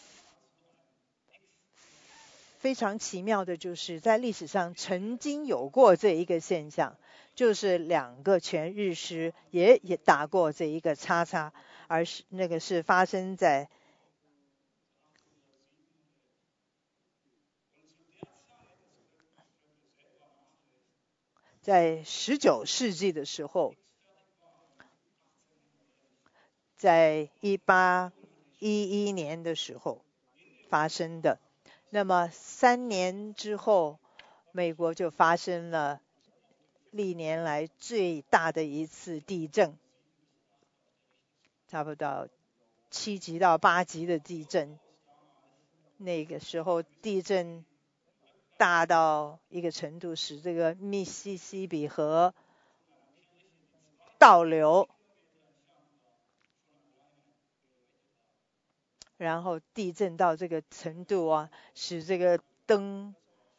非常奇妙的就是在历史上曾经有过这一个现象，就是两个全日食也也打过这一个叉叉，而是那个是发生在在十九世纪的时候，在一八一一年的时候发生的。那么三年之后，美国就发生了历年来最大的一次地震，差不多七级到八级的地震。那个时候地震大到一个程度，使这个密西西比河倒流，然后地震到这个程度啊，使这个灯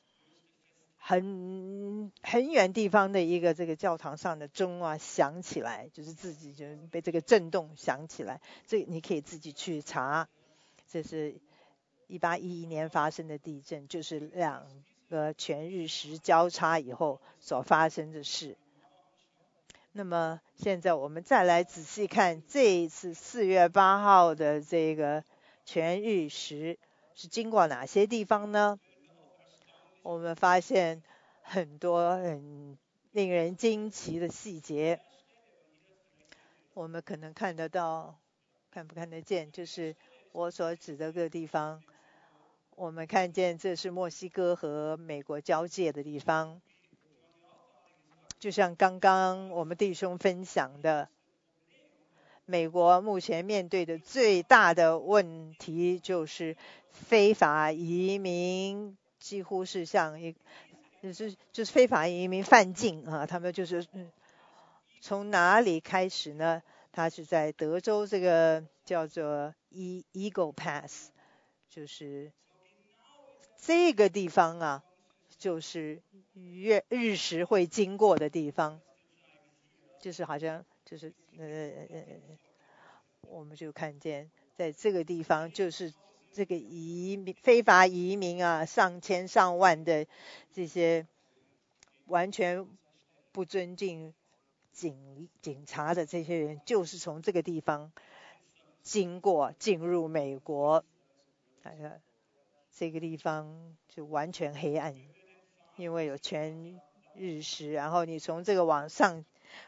很很远地方的一个这个教堂上的钟啊响起来，就是自己就被这个震动响起来。这你可以自己去查，这是一八一一年发生的地震，就是两个全日食交叉以后所发生的事。那么现在我们再来仔细看这一次四月八号的这个全日食是经过哪些地方呢？我们发现很多很令人惊奇的细节。我们可能看得到，看不看得见，就是我所指的个地方。我们看见这是墨西哥和美国交界的地方，就像刚刚我们弟兄分享的，美国目前面对的最大的问题就是非法移民，几乎是像一就是就是非法移民犯境啊，他们就是从哪里开始呢？他是在德州这个叫做 Eagle Pass， 就是这个地方啊，就是月日食会经过的地方，就是好像就是呃我们就看见在这个地方，就是这个移民非法移民啊，上千上万的这些完全不尊敬警警察的这些人，就是从这个地方经过进入美国。这个地方就完全黑暗，因为有全日食，然后你从这个往上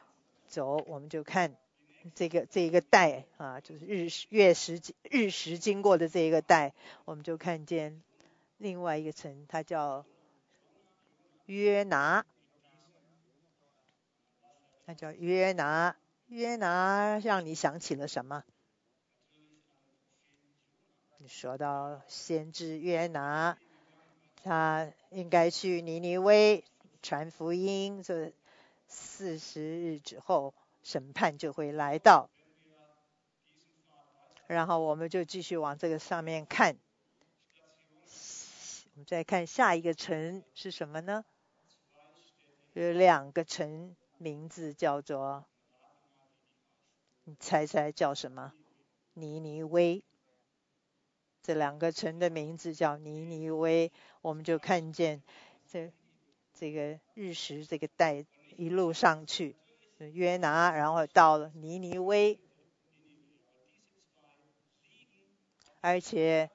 走，我们就看这个这一个带啊，就是日月食日食经过的这一个带，我们就看见另外一个城，它叫约拿，它叫约拿。约拿让你想起了什么？你说到先知约拿，他应该去尼尼微传福音，这四十日之后审判就会来到。然后我们就继续往这个上面看，我们再看下一个城是什么呢？有两个城，名字叫做，你猜猜叫什么？尼尼微。这两个城的名字叫尼尼微。我们就看见这这个日食这个带一路上去，约拿，然后到了尼尼微，而且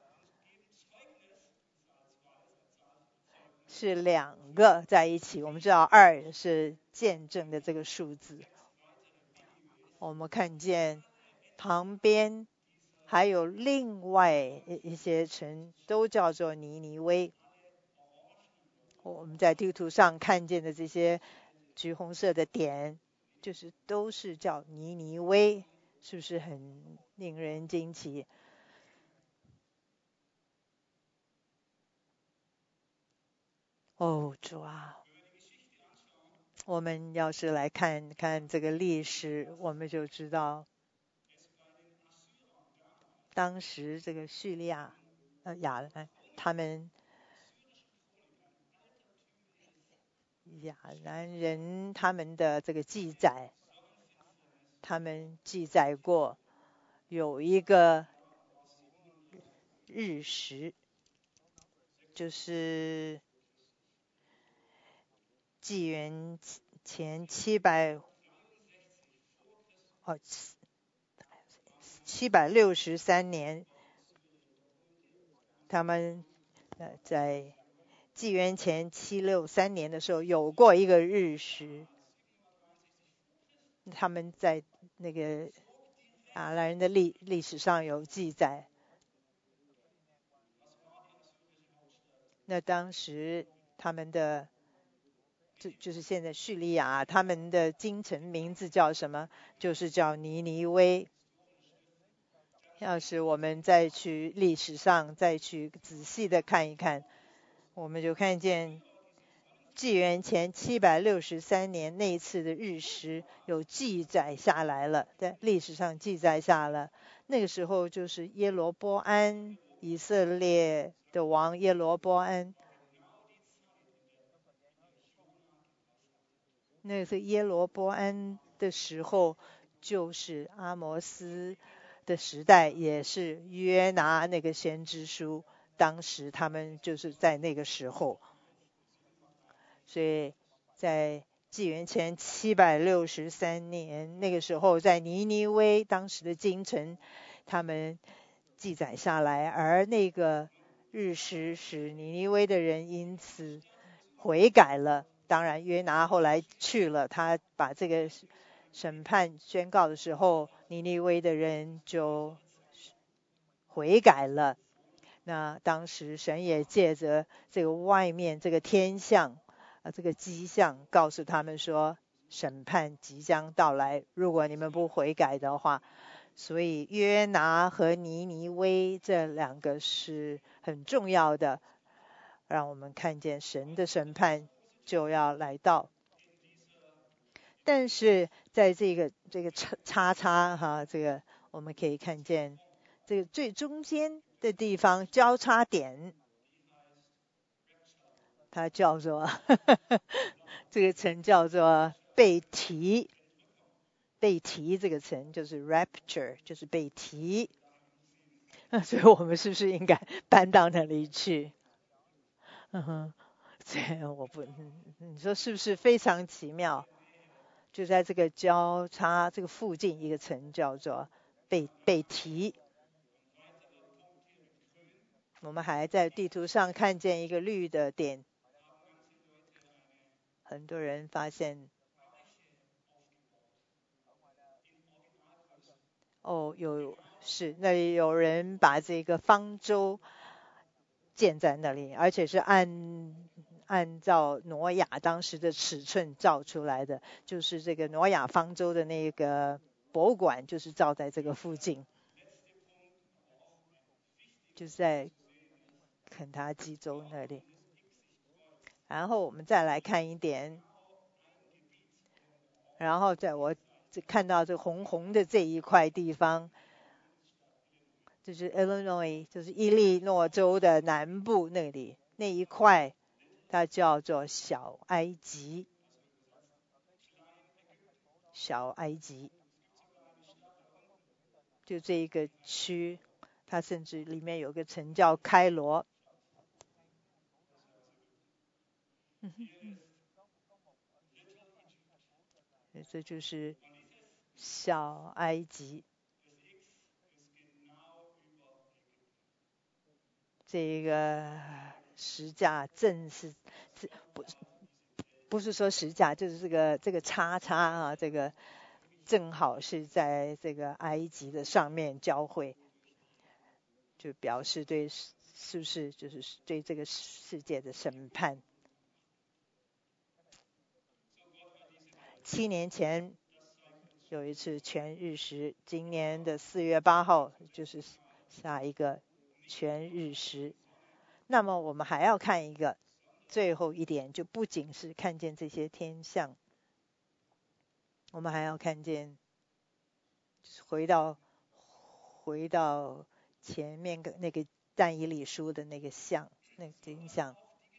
是两个在一起。我们知道二是见证的这个数字。我们看见旁边还有另外一些城都叫做尼尼微。我们在地图上看见的这些橘红色的点，就是都是叫尼尼微，是不是很令人惊奇？哦，主啊，我们要是来看看这个历史，我们就知道，当时这个叙利亚、呃亚兰，他们亚兰人他们的这个记载，他们记载过有一个日食，就是纪元前七百哦七百六十三年，他们呃在纪元前七六三年的时候有过一个日食，他们在那个亚兰人的历历史上有记载。那当时他们的就就是现在叙利亚，他们的京城名字叫什么？就是叫尼尼微。要是我们再去历史上再去仔细的看一看，我们就看见纪元前七百六十三年那一次的日食有记载下来了，在历史上记载下了。那个时候就是耶罗波安，以色列的王耶罗波安。那是耶罗波安的时候，就是阿摩斯的时代，也是约拿那个先知书，当时他们就是在那个时候。所以在纪元前七百六十三年，那个时候在尼尼微当时的京城，他们记载下来，而那个日食使尼尼微的人因此悔改了。当然约拿后来去了，他把这个审判宣告的时候，尼尼微的人就悔改了。那当时神也借着这个外面这个天象啊，这个迹象告诉他们说，审判即将到来，如果你们不悔改的话。所以约拿和尼尼微这两个是很重要的，让我们看见神的审判就要来到。但是在这个这个叉叉叉哈，这个我们可以看见这个最中间的地方交叉点，它叫做这个城叫做被提。被提这个城就是 rapture， 就是被提。所以我们是不是应该搬到那里去？嗯哼，这我不，你说是不是非常奇妙？就在这个交叉这个附近，一个城叫做被被提。我们还在地图上看见一个绿的点，很多人发现哦，有是那里有人把这个方舟建在那里，而且是按按照挪亚当时的尺寸造出来的，就是这个挪亚方舟的那个博物馆就是造在这个附近，就是在肯塔基州那里。然后我们再来看一点，然后在我看到这红红的这一块地方，就是 Illinois， 就是伊利诺州的南部那里那一块，它叫做小埃及。小埃及就这一个区，它甚至里面有个城叫开罗。这就是小埃及。这个石架正是不不是说石架，就是这个这个叉叉啊，这个正好是在这个埃及的上面交汇，就表示对是不是就是对这个世界的审判。七年前有一次全日食，今年的四月八号就是下一个全日食。那么我们还要看一个最后一点，就不仅是看见这些天象，我们还要看见，就是回到回到前面的那个但以理书的那个像，那个景象，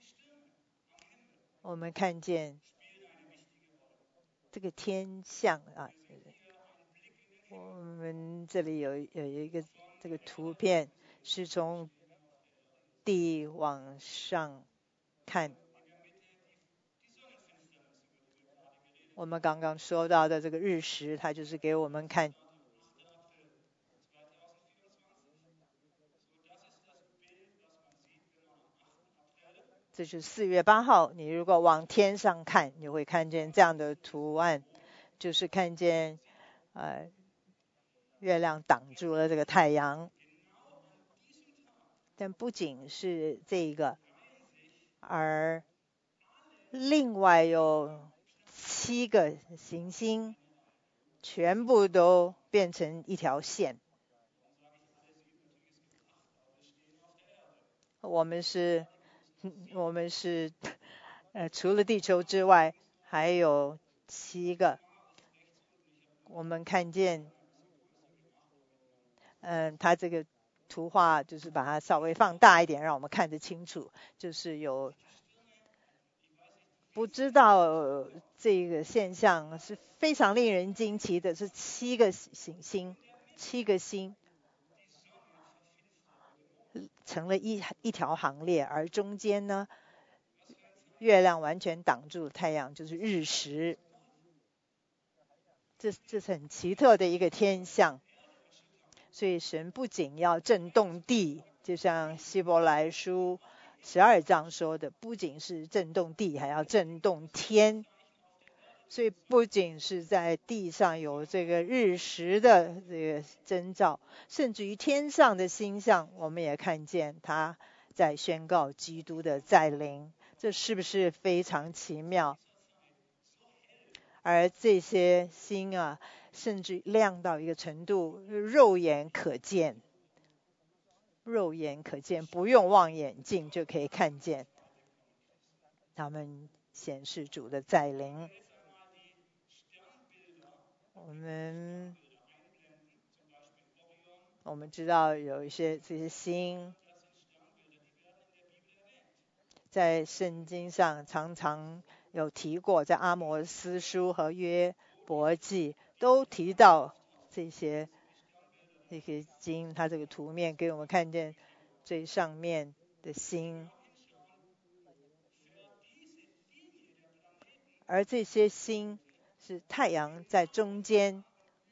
我们看见这个天象啊。我们这里有有一个这个图片是从地往上看，我们刚刚说到的这个日食，它就是给我们看，这是四月八号，你如果往天上看，你会看见这样的图案，就是看见呃月亮挡住了这个太阳。但不仅是这个，而另外有七个行星全部都变成一条线。我们是，我们是，呃，除了地球之外，还有七个。我们看见，嗯，它这个图画就是把它稍微放大一点，让我们看得清楚。就是有，不知道这个现象是非常令人惊奇的，是七个行星，七个星成了一一条行列，而中间呢，月亮完全挡住太阳，就是日食。这这是很奇特的一个天象。所以神不仅要震动地，就像希伯来书十二章说的，不仅是震动地，还要震动天。所以不仅是在地上有这个日食的这个征兆，甚至于天上的星象，我们也看见它在宣告基督的再临。这是不是非常奇妙？而这些星啊，甚至亮到一个程度，肉眼可见，肉眼可见，不用望远镜就可以看见，它们显示主的再临。我们我们知道有一些这些星，在圣经上常常有提过，在阿摩司书和约伯记都提到这些这些星，它这个图面给我们看见最上面的星，而这些星是太阳在中间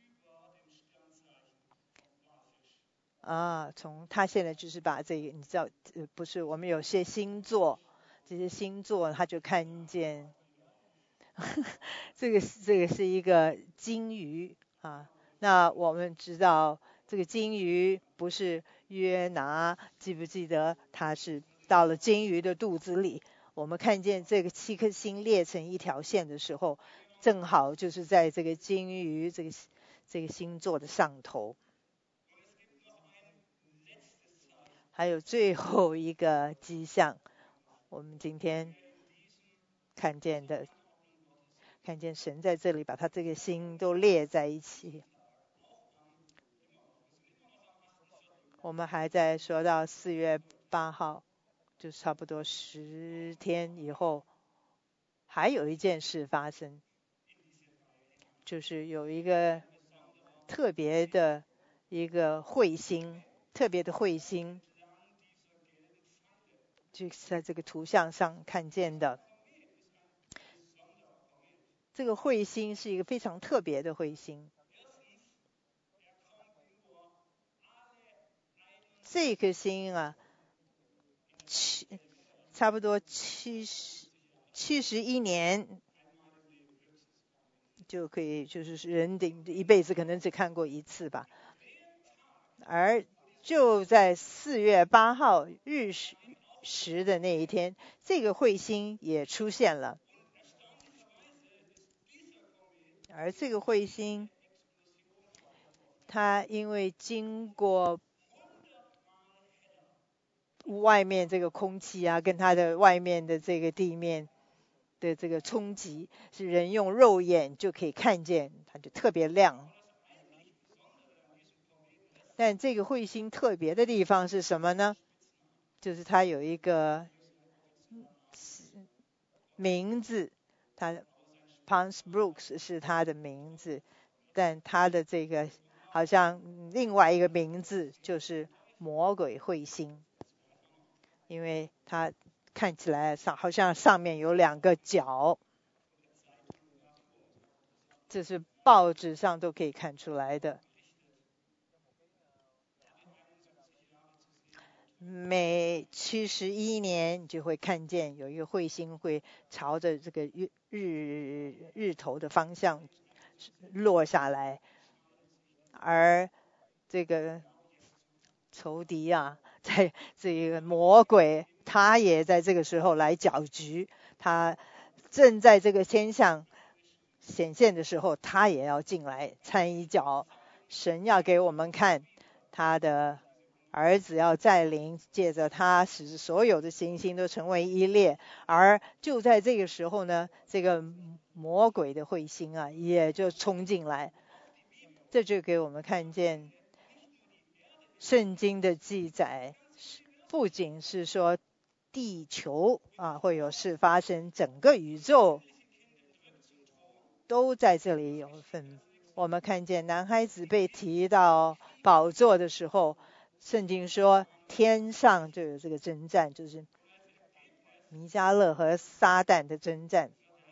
啊。从他现在就是把这个，你知道，呃，不是我们有些星座，这些星座他就看见，这个这个是一个金鱼啊， 那我们知道这个金鱼不是约拿，记不记得他是到了金鱼的肚子里？我们看见这个七颗星列成一条线的时候，正好就是在这个金鱼这个这个星座的上头。还有最后一个迹象，我们今天看见的，看见神在这里把他这个星都列在一起。我们还在说到四月八号，就差不多十天以后，还有一件事发生，就是有一个特别的一个彗星，特别的彗星，就是在这个图像上看见的。这个彗星是一个非常特别的彗星，这颗星啊，七差不多七十七十一年就可以，就是人顶一辈子可能只看过一次吧。而就在四月八号日食的那一天，这个彗星也出现了。而这个彗星，它因为经过外面这个空气啊，跟它的外面的这个地面的这个冲击，是人用肉眼就可以看见，它就特别亮。但这个彗星特别的地方是什么呢？就是它有一个名字，它 Pons Brooks 是它的名字，但它的这个好像另外一个名字就是魔鬼彗星，因为它看起来上好像上面有两个角，这是报纸上都可以看出来的。每七十一年你就会看见有一个彗星会朝着这个日日日头的方向落下来，而这个仇敌啊，在这个魔鬼他也在这个时候来搅局，他正在这个天象显现的时候，他也要进来掺一脚。神要给我们看他的儿子要再临，借着他使所有的行星都成为一列。而就在这个时候呢，这个魔鬼的彗星啊也就冲进来，这就给我们看见圣经的记载不仅是说地球啊会有事发生，整个宇宙都在这里有份。我们看见男孩子被提到宝座的时候，圣经说天上就有这个征战，就是弥迦勒和撒旦的征战，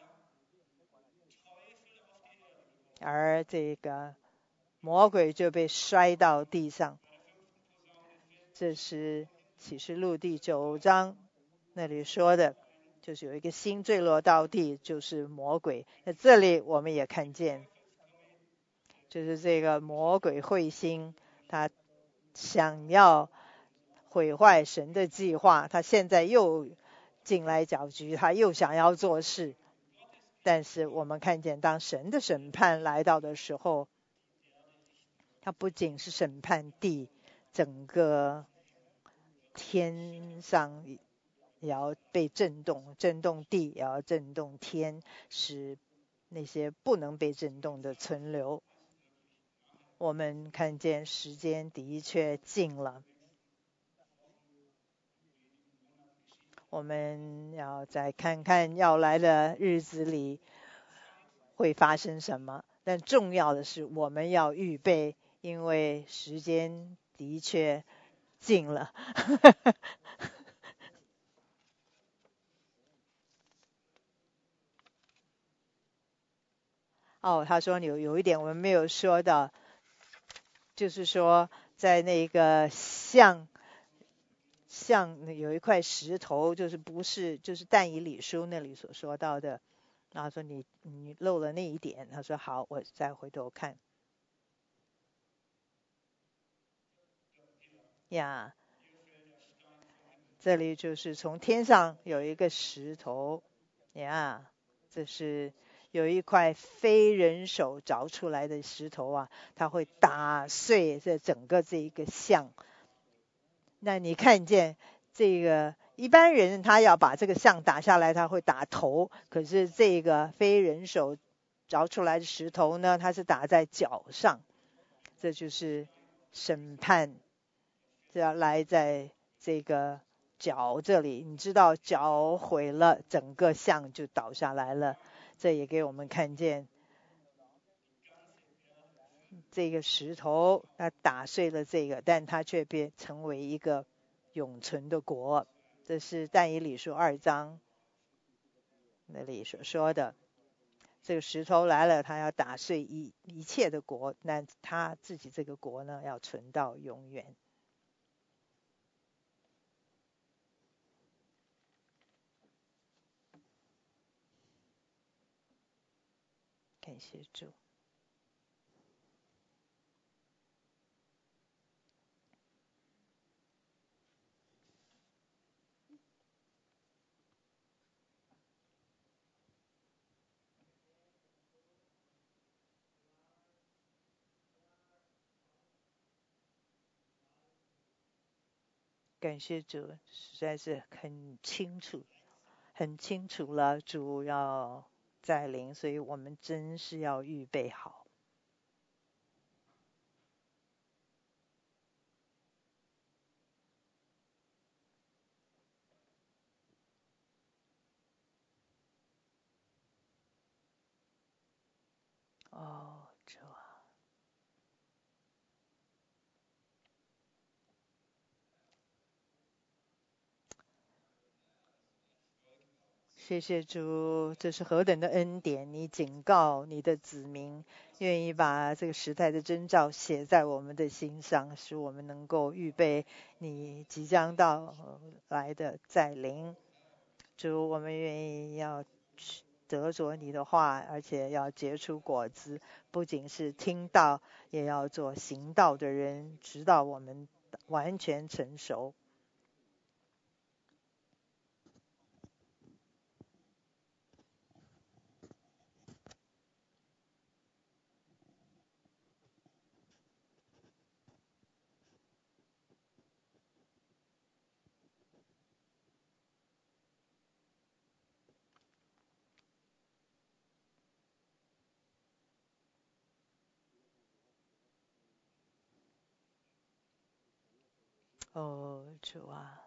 而这个魔鬼就被摔到地上。这是启示录第九章那里说的，就是有一个星坠落到地，就是魔鬼。那这里我们也看见，就是这个魔鬼彗星，他想要毁坏神的计划，他现在又进来搅局，他又想要做事。但是我们看见，当神的审判来到的时候，他不仅是审判地，整个天上也要被震动，震动地也要震动天，使那些不能被震动的存留。我们看见时间的确近了，我们要再看看要来的日子里会发生什么。但重要的是我们要预备，因为时间的确近了。哦，他说有有一点我们没有说到，就是说在那个像像有一块石头，就是不是就是但以理书那里所说到的，然后说你你漏了那一点，他说好，我再回头看。 呀，这里就是从天上有一个石头呀，这是有一块非人手凿出来的石头啊，它会打碎这整个这一个像。那你看见这个一般人他要把这个像打下来，他会打头，可是这个非人手凿出来的石头呢，它是打在脚上，这就是审判，这要来在这个脚这里。你知道脚毁了，整个像就倒下来了。这也给我们看见这个石头，它打碎了这个，但它却变成为一个永存的国。这是但以理书二章那里所说的。这个石头来了，他要打碎一一切的国，但他自己这个国呢，要存到永远。感谢主。感谢主，实在是很清楚，很清楚了，主要在临，所以我们真是要预备好。哦，主啊，谢谢主，这是何等的恩典！你警告你的子民，愿意把这个时代的征兆写在我们的心上，使我们能够预备你即将到来的再临。主，我们愿意要得着你的话，而且要结出果子，不仅是听到，也要做行道的人，直到我们完全成熟。哦，主啊。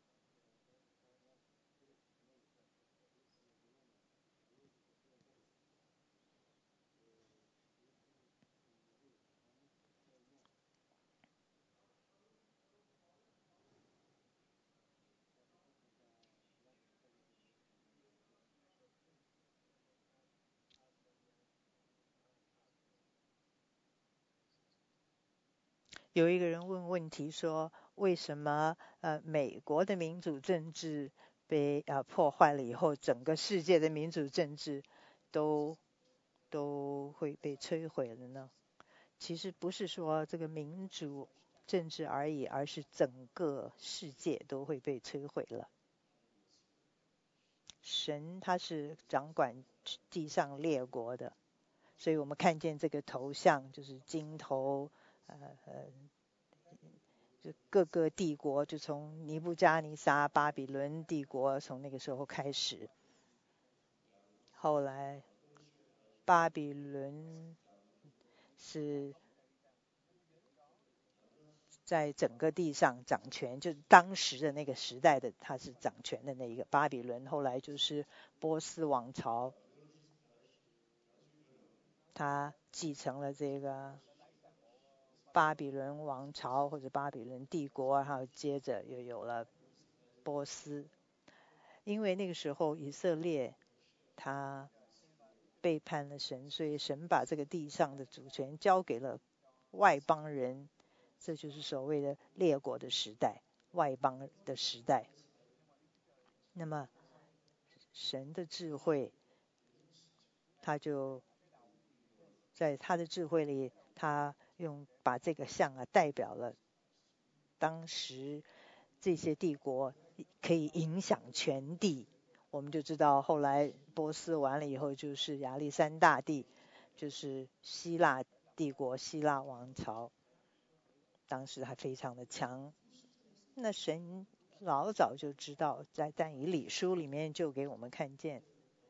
有一个人问问题说，为什么呃美国的民主政治被呃破坏了以后，整个世界的民主政治都都会被摧毁了呢？其实不是说这个民主政治而已，而是整个世界都会被摧毁了。神他是掌管地上列国的，所以我们看见这个头像就是金头，呃呃，就各个帝国，就从尼布加尼撒巴比伦帝国从那个时候开始，后来巴比伦是在整个地上掌权，就当时的那个时代的他是掌权的那一个巴比伦，后来就是波斯王朝，他继承了这个巴比伦王朝或者巴比伦帝国，然后接着又有了波斯。因为那个时候以色列他背叛了神，所以神把这个地上的主权交给了外邦人，这就是所谓的列国的时代，外邦的时代。那么神的智慧，他就在他的智慧里，他用把这个像啊代表了当时这些帝国可以影响全地。我们就知道后来波斯完了以后就是亚历山大帝，就是希腊帝国，希腊王朝，当时还非常的强。那神老早就知道，在但以理书里面就给我们看见，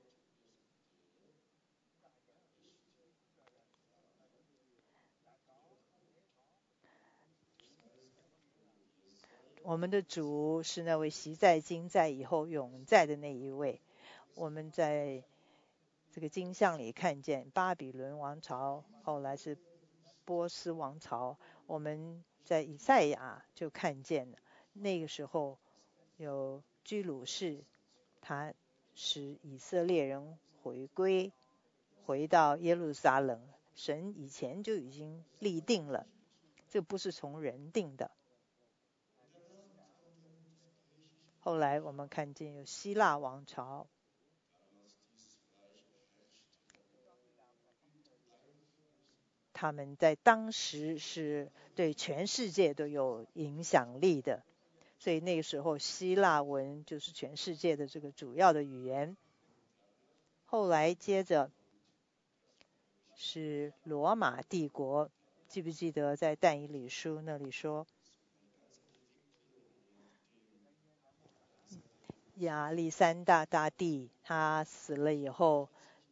我们的主是那位习在今在以后永在的那一位。我们在这个经像里看见巴比伦王朝，后来是波斯王朝。我们在以赛亚就看见了，那个时候有居鲁士，他使以色列人回归，回到耶路撒冷。神以前就已经立定了，这不是从人定的。后来我们看见有希腊王朝，他们在当时是对全世界都有影响力的，所以那个时候希腊文就是全世界的这个主要的语言。后来接着是罗马帝国，记不记得在但以理书那里说，亚历山大大帝他死了以后，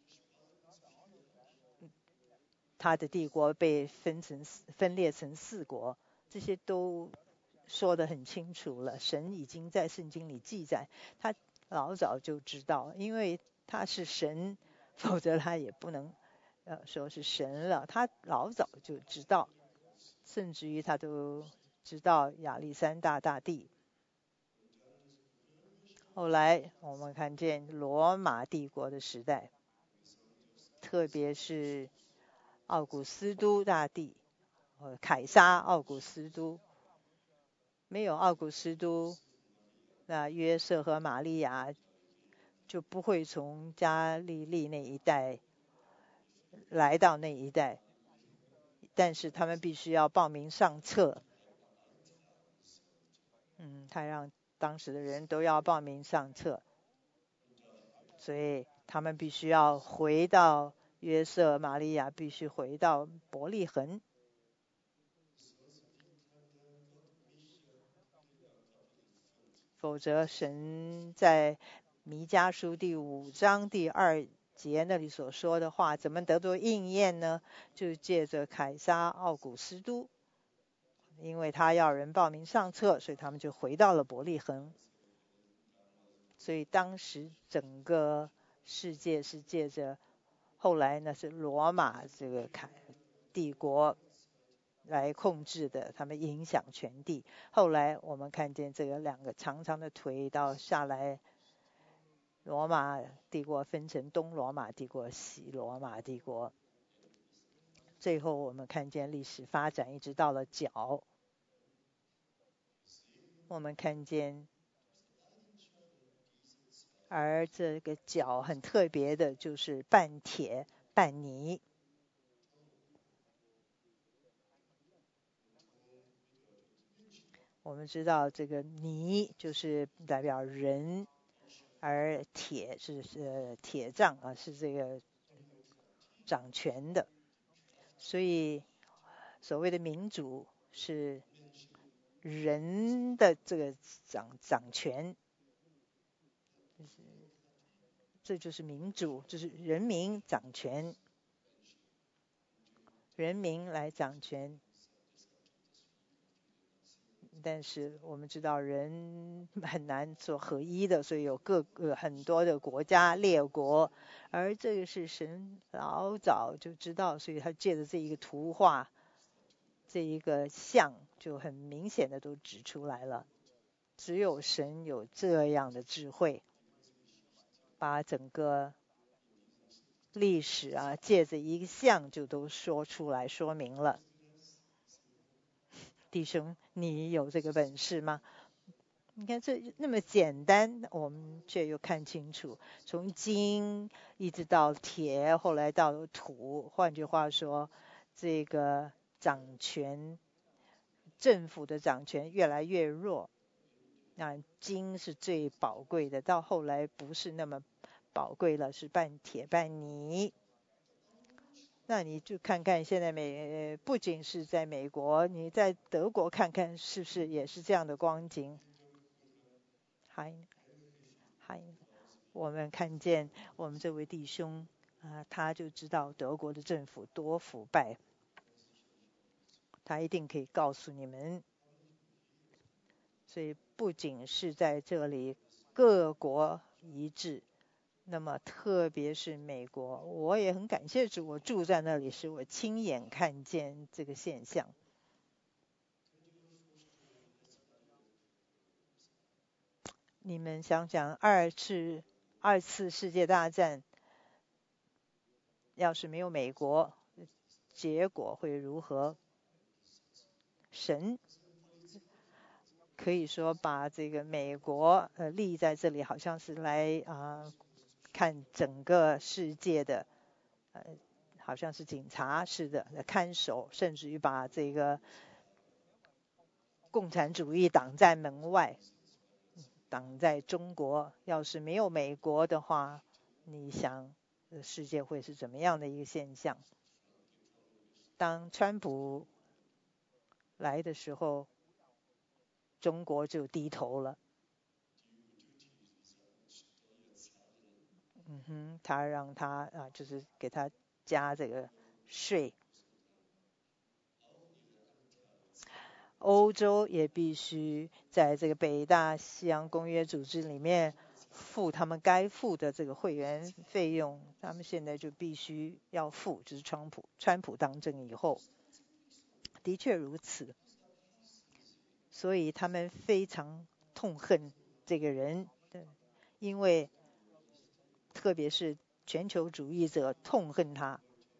他的帝国被分成分裂成四国，这些都说得很清楚了。神已经在圣经里记载，他老早就知道，因为他是神，否则他也不能呃说是神了。他老早就知道，甚至于他都知道亚历山大大帝。后来我们看见罗马帝国的时代，特别是奥古斯都大帝，呃，凯撒奥古斯都。没有奥古斯都，那约瑟和玛利亚就不会从加利利那一带来到那一带，但是他们必须要报名上册。嗯，他让当时的人都要报名上册，所以他们必须要回到约瑟、玛利亚，必须回到伯利恒。否则神在弥迦书第五章第二节那里所说的话怎么得到应验呢？就借着凯撒奥古斯都，因为他要人报名上册，所以他们就回到了伯利恒。所以当时整个世界是借着后来呢是罗马这个帝国来控制的，他们影响全地。后来我们看见这个两个长长的腿到下来，罗马帝国分成东罗马帝国、西罗马帝国。最后我们看见历史发展一直到了脚，我们看见，而这个脚很特别的，就是半铁半泥。我们知道这个泥就是代表人，而铁是是铁杖啊，是这个掌权的。所以所谓的民主是人的这个掌掌权，这就是民主，就是人民掌权，人民来掌权。但是我们知道人很难做合一的，所以有各个很多的国家列国，而这个是神老早就知道，所以他借着这一个图画，这一个像就很明显的都指出来了。只有神有这样的智慧，把整个历史啊借着一个像就都说出来说明了。弟兄，你有这个本事吗？你看这那么简单，我们却又看清楚，从金一直到铁，后来到了土。换句话说，这个掌权政府的掌权越来越弱。那金是最宝贵的，到后来不是那么宝贵了，是半铁半泥。那你就看看现在美，不仅是在美国，你在德国看看是不是也是这样的光景？还还，我们看见我们这位弟兄啊、呃，他就知道德国的政府多腐败，他一定可以告诉你们。所以不仅是在这里各国一致，那么特别是美国，我也很感谢主，我住在那里，是我亲眼看见这个现象。你们想想，二次二次世界大战要是没有美国，结果会如何？神可以说把这个美国呃立在这里，好像是来啊、呃、看整个世界的，呃，好像是警察似的看守，甚至于把这个共产主义挡在门外，挡在中国。要是没有美国的话，你想世界会是怎么样的一个现象？当川普来的时候，中国就低头了。嗯哼，他让他啊，就是给他加这个税。欧洲也必须在这个北大西洋公约组织里面付他们该付的这个会员费用，他们现在就必须要付，就是川普川普当政以后，的确如此。所以他们非常痛恨这个人，因为特别是全球主义者痛恨他。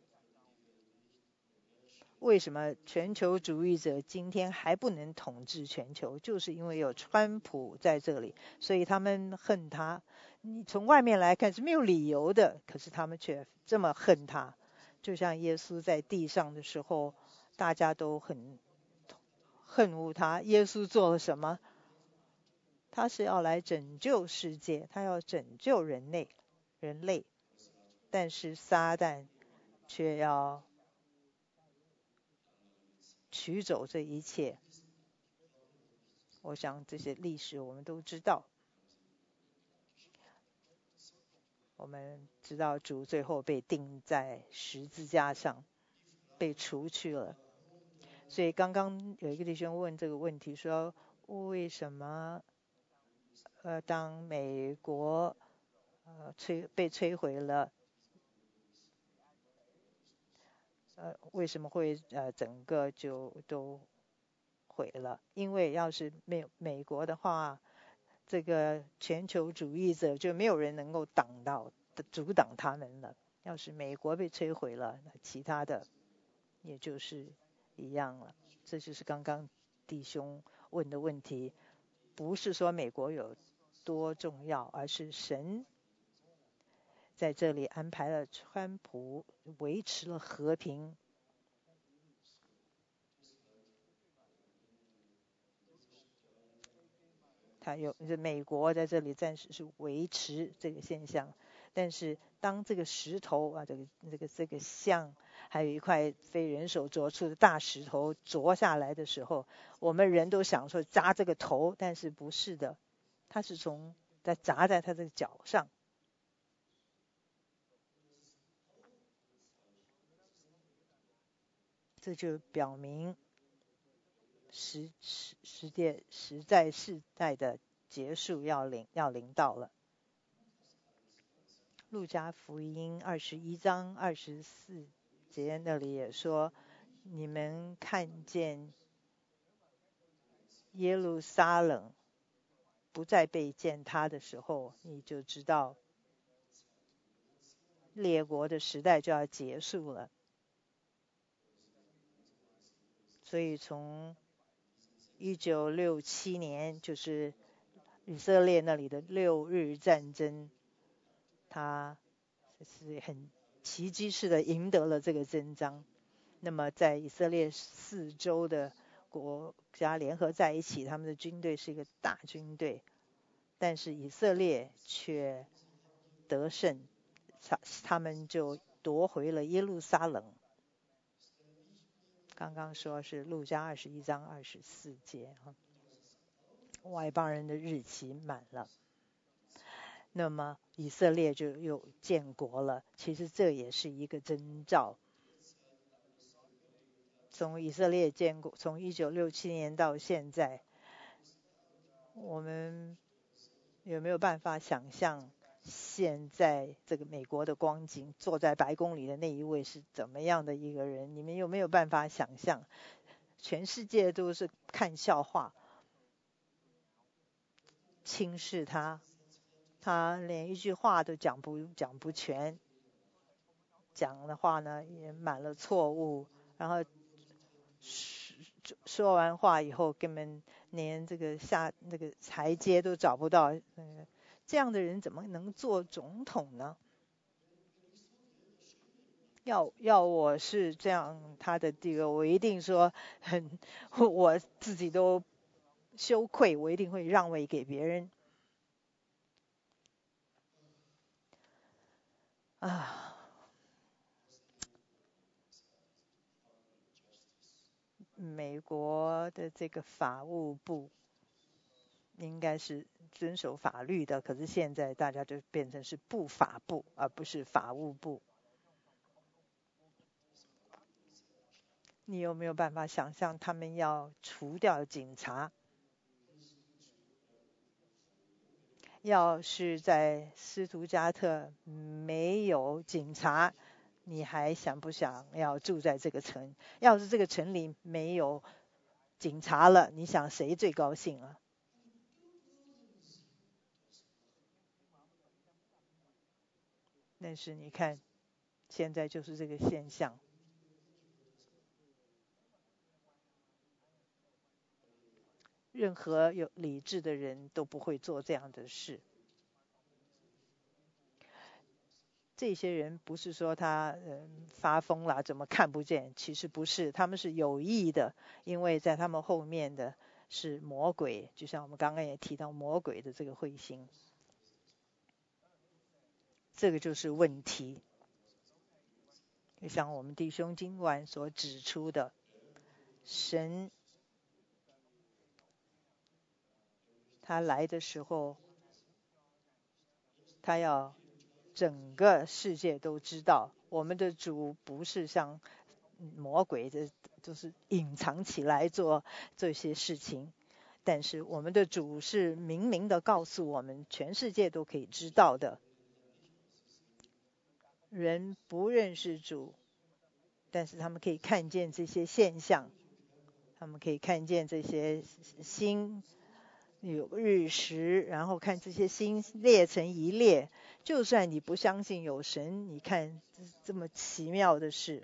为什么全球主义者今天还不能统治全球？就是因为有川普在这里，所以他们恨他。你从外面来看是没有理由的，可是他们却这么恨他。就像耶稣在地上的时候，大家都很恨恶他。耶稣做了什么？他是要来拯救世界，他要拯救人类，人类。但是撒旦却要取走这一切。我想这些历史我们都知道，我们知道主最后被钉在十字架上，被除去了。所以刚刚有一个弟兄问这个问题，说为什么呃当美国呃摧被摧毁了，呃为什么会呃整个就都毁了？因为要是没有美国的话，这个全球主义者就没有人能够挡到阻挡他们了。要是美国被摧毁了，那其他的也就是一样了。这就是刚刚弟兄问的问题，不是说美国有多重要，而是神在这里安排了川普，维持了和平。他有美国在这里暂时是维持这个现象，但是当这个石头啊，这个这个这个像还有一块非人手凿出的大石头凿下来的时候，我们人都想说扎这个头，但是不是的，它是从在砸在他的脚上。这就表明时时时代时在世代的结束要临要临到了。路加福音二十一章二十四节那里也说，你们看见耶路撒冷不再被践踏的时候，你就知道列国的时代就要结束了。所以从一九六七年，就是以色列那里的六日战争，他是很奇迹式的赢得了这个征章。那么在以色列四周的国家联合在一起，他们的军队是一个大军队，但是以色列却得胜，他他们就夺回了耶路撒冷。刚刚说是路加二十一章二十四节，外邦人的日期满了，那么以色列就又建国了。其实这也是一个征兆。从以色列建国，从一九六七年到现在，我们有没有办法想象现在这个美国的光景？坐在白宫里的那一位是怎么样的一个人？你们有没有办法想象？全世界都是看笑话，轻视他，他连一句话都讲不讲不全，讲的话呢也满了错误，然后说完话以后根本连这个下那个台阶都找不到，呃，这样的人怎么能做总统呢？要要我是这样他的地位，我一定说很，我自己都羞愧，我一定会让位给别人。啊，美国的这个法务部应该是遵守法律的，可是现在大家就变成是不法部，而不是法务部。你有没有办法想象他们要除掉警察？要是在斯图加特没有警察，你还想不想要住在这个城？要是这个城里没有警察了，你想谁最高兴啊？但是你看，现在就是这个现象。任何有理智的人都不会做这样的事。这些人不是说他呃发疯了，怎么看不见？其实不是，他们是有意的，因为在他们后面的是魔鬼，就像我们刚刚也提到魔鬼的这个彗星，这个就是问题。就像我们弟兄今晚所指出的，神他来的时候，他要整个世界都知道，我们的主不是像魔鬼的，就是隐藏起来做这些事情，但是我们的主是明明的告诉我们，全世界都可以知道的。人不认识主，但是他们可以看见这些现象，他们可以看见这些星有日食，然后看这些星列成一列。就算你不相信有神，你看这么奇妙的事。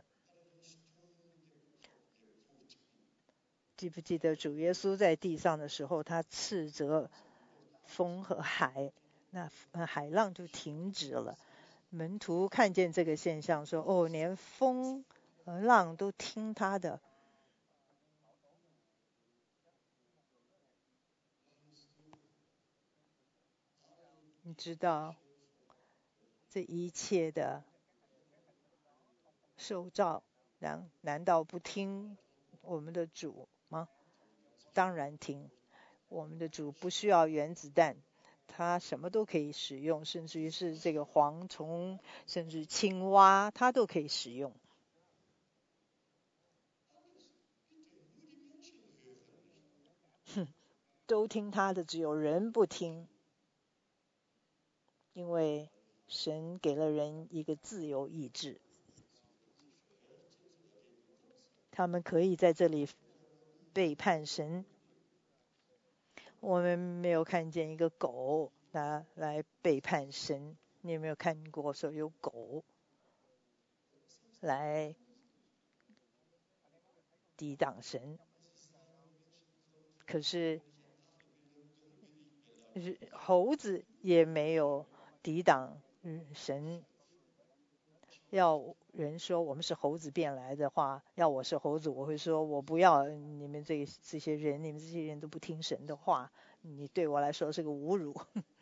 记不记得主耶稣在地上的时候，他斥责风和海，那海浪就停止了。门徒看见这个现象说，哦，连风和浪都听他的。你知道这一切的受造难难道不听我们的主吗？当然听。我们的主不需要原子弹，他什么都可以使用，甚至于是这个蝗虫，甚至青蛙，他都可以使用。哼，都听他的，只有人不听，因为神给了人一个自由意志，他们可以在这里背叛神。我们没有看见一个狗拿来背叛神，你有没有看过说有狗来抵挡神？可是猴子也没有抵挡神， 要人说我们是猴子变来的话，要我是猴子，我会说我不要你们这这些人，你们这些人都不听神的话，你对我来说是个侮辱。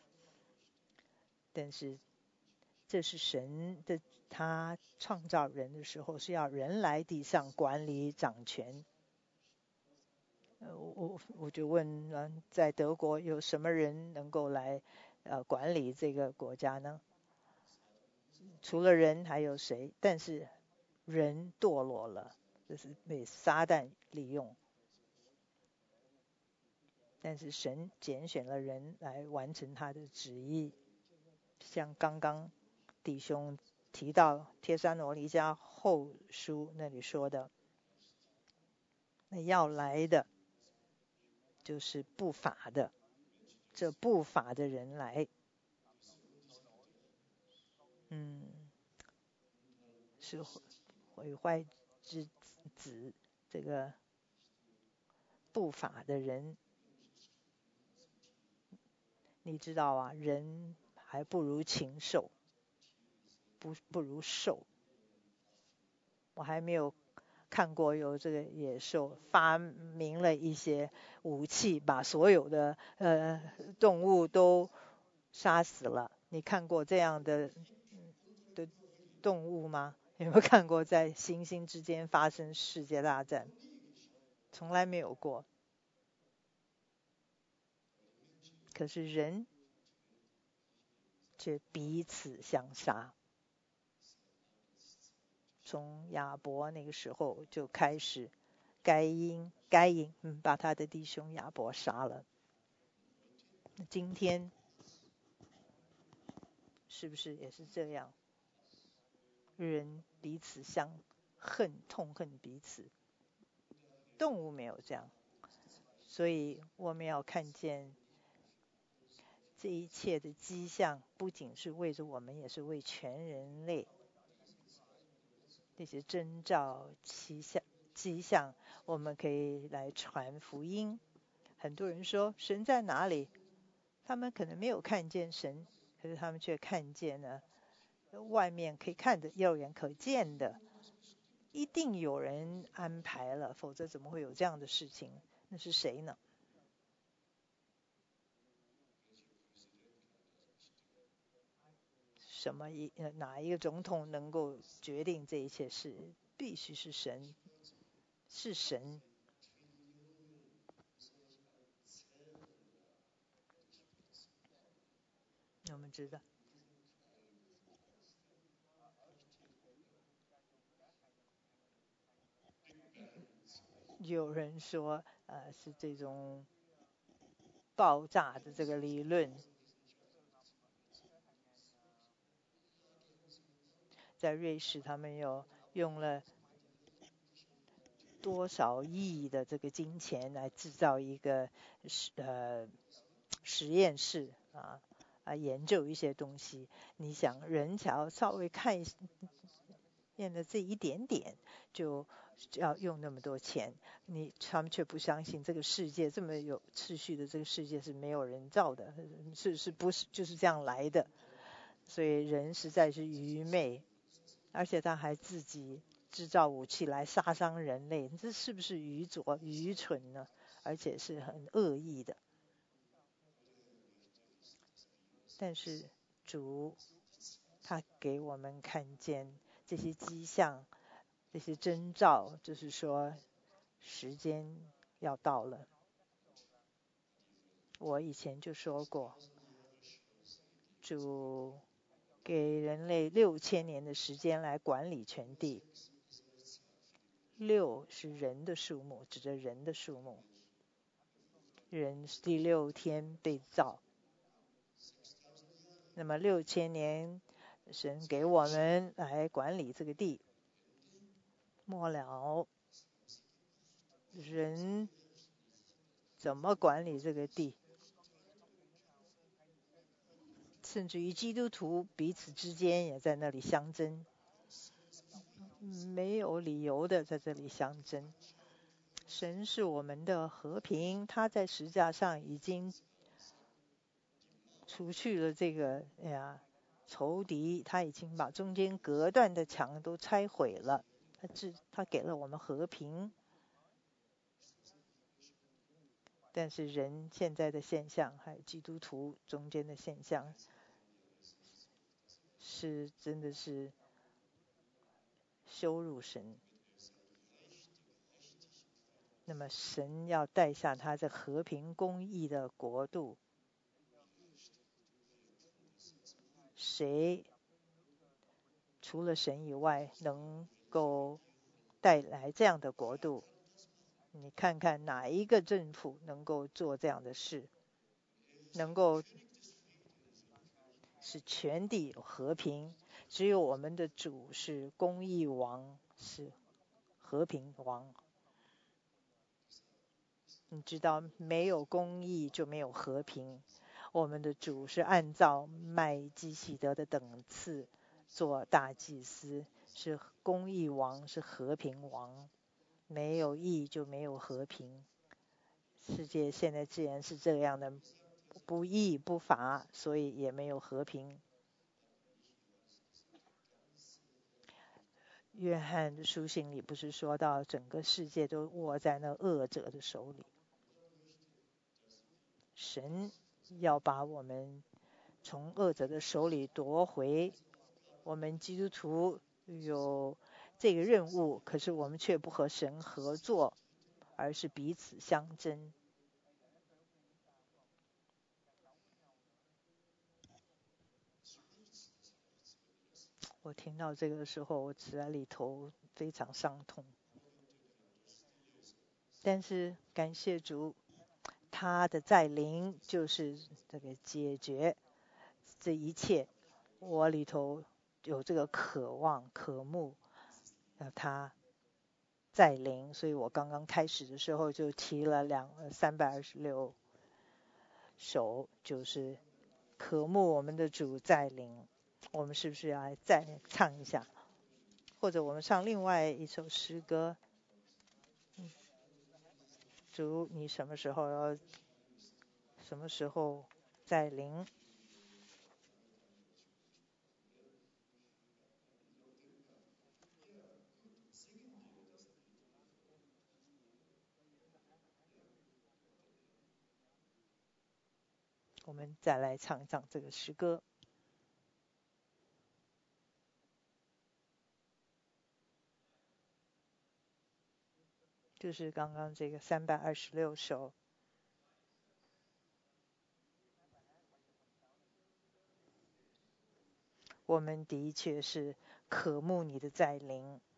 但是这是神的，他创造人的时候是要人来地上管理掌权。呃，我我就问，嗯，在德国有什么人能够来呃管理这个国家呢？除了人还有谁？但是人堕落了，就是被撒旦利用。但是神拣选了人来完成他的旨意，像刚刚弟兄提到帖撒罗尼迦后书那里说的，那要来的就是不法的，这不法的人来，嗯，是毁坏之子，这个不法的人，你知道啊，人还不如禽兽，不不如兽。我还没有看过有这个野兽发明了一些武器，把所有的呃动物都杀死了。你看过这样的的动物吗？有没有看过在猩猩之间发生世界大战？从来没有过。可是人却彼此相杀。从亚伯那个时候就开始，该隐该隐嗯把他的弟兄亚伯杀了。今天是不是也是这样？人彼此相恨，痛恨彼此。动物没有这样，所以我们要看见这一切的迹象，不仅是为着我们，也是为全人类。这些征兆、迹象、迹象，我们可以来传福音。很多人说神在哪里？他们可能没有看见神，可是他们却看见了外面可以看的、肉眼可见的。一定有人安排了，否则怎么会有这样的事情？那是谁呢？什么一哪一个总统能够决定这一切事？必须是神，是神。我们知道，有人说，呃，是这种爆炸的这个理论，在瑞士他们有用了多少亿的这个金钱来制造一个实呃实验室啊啊研究一些东西。你想人瞧稍微看一验了这一点点，就要用那么多钱，你他们却不相信这个世界这么有秩序的这个世界是没有人造的，是是不是就是这样来的？所以人实在是愚昧，而且他还自己制造武器来杀伤人类，这是不是愚拙愚蠢呢？而且是很恶意的。但是主他给我们看见这些迹象，这些征兆，就是说时间要到了。我以前就说过，主给人类六千年的时间来管理全地。六是人的数目，指着人的数目。人是第六天被造，那么六千年，神给我们来管理这个地。末了，人怎么管理这个地？甚至于基督徒彼此之间也在那里相争，没有理由的在这里相争。神是我们的和平，他在十字架上已经除去了这个哎呀仇敌他已经把中间隔断的墙都拆毁了，他只他给了我们和平。但是人现在的现象，还有基督徒中间的现象，是真的是羞辱神。那么神要带下他这和平公义的国度，谁除了神以外能够带来这样的国度？你看看哪一个政府能够做这样的事，能够使全地有和平？只有我们的主是公义王，是和平王。你知道没有公义就没有和平。我们的主是按照麦基洗德的等次做大祭司，是公义王，是和平王。没有义就没有和平。世界现在既然是这样的，不义不法，所以也没有和平。约翰的书信里不是说到整个世界都握在那恶者的手里，神要把我们从恶者的手里夺回。我们基督徒有这个任务，可是我们却不和神合作，而是彼此相争。我听到这个的时候，我实在里头非常伤痛。但是感谢主，他的在临就是这个解决这一切。我里头有这个渴望渴慕要他在临，所以我刚刚开始的时候就提了两三百二十六首，就是渴慕我们的主在临。我们是不是要来再唱一下，或者我们唱另外一首诗歌？嗯，主，你什么时候要什么时候在临？我们再来唱一唱这个诗歌，就是刚刚这个三百二十六首。我们的确是渴慕你的在临，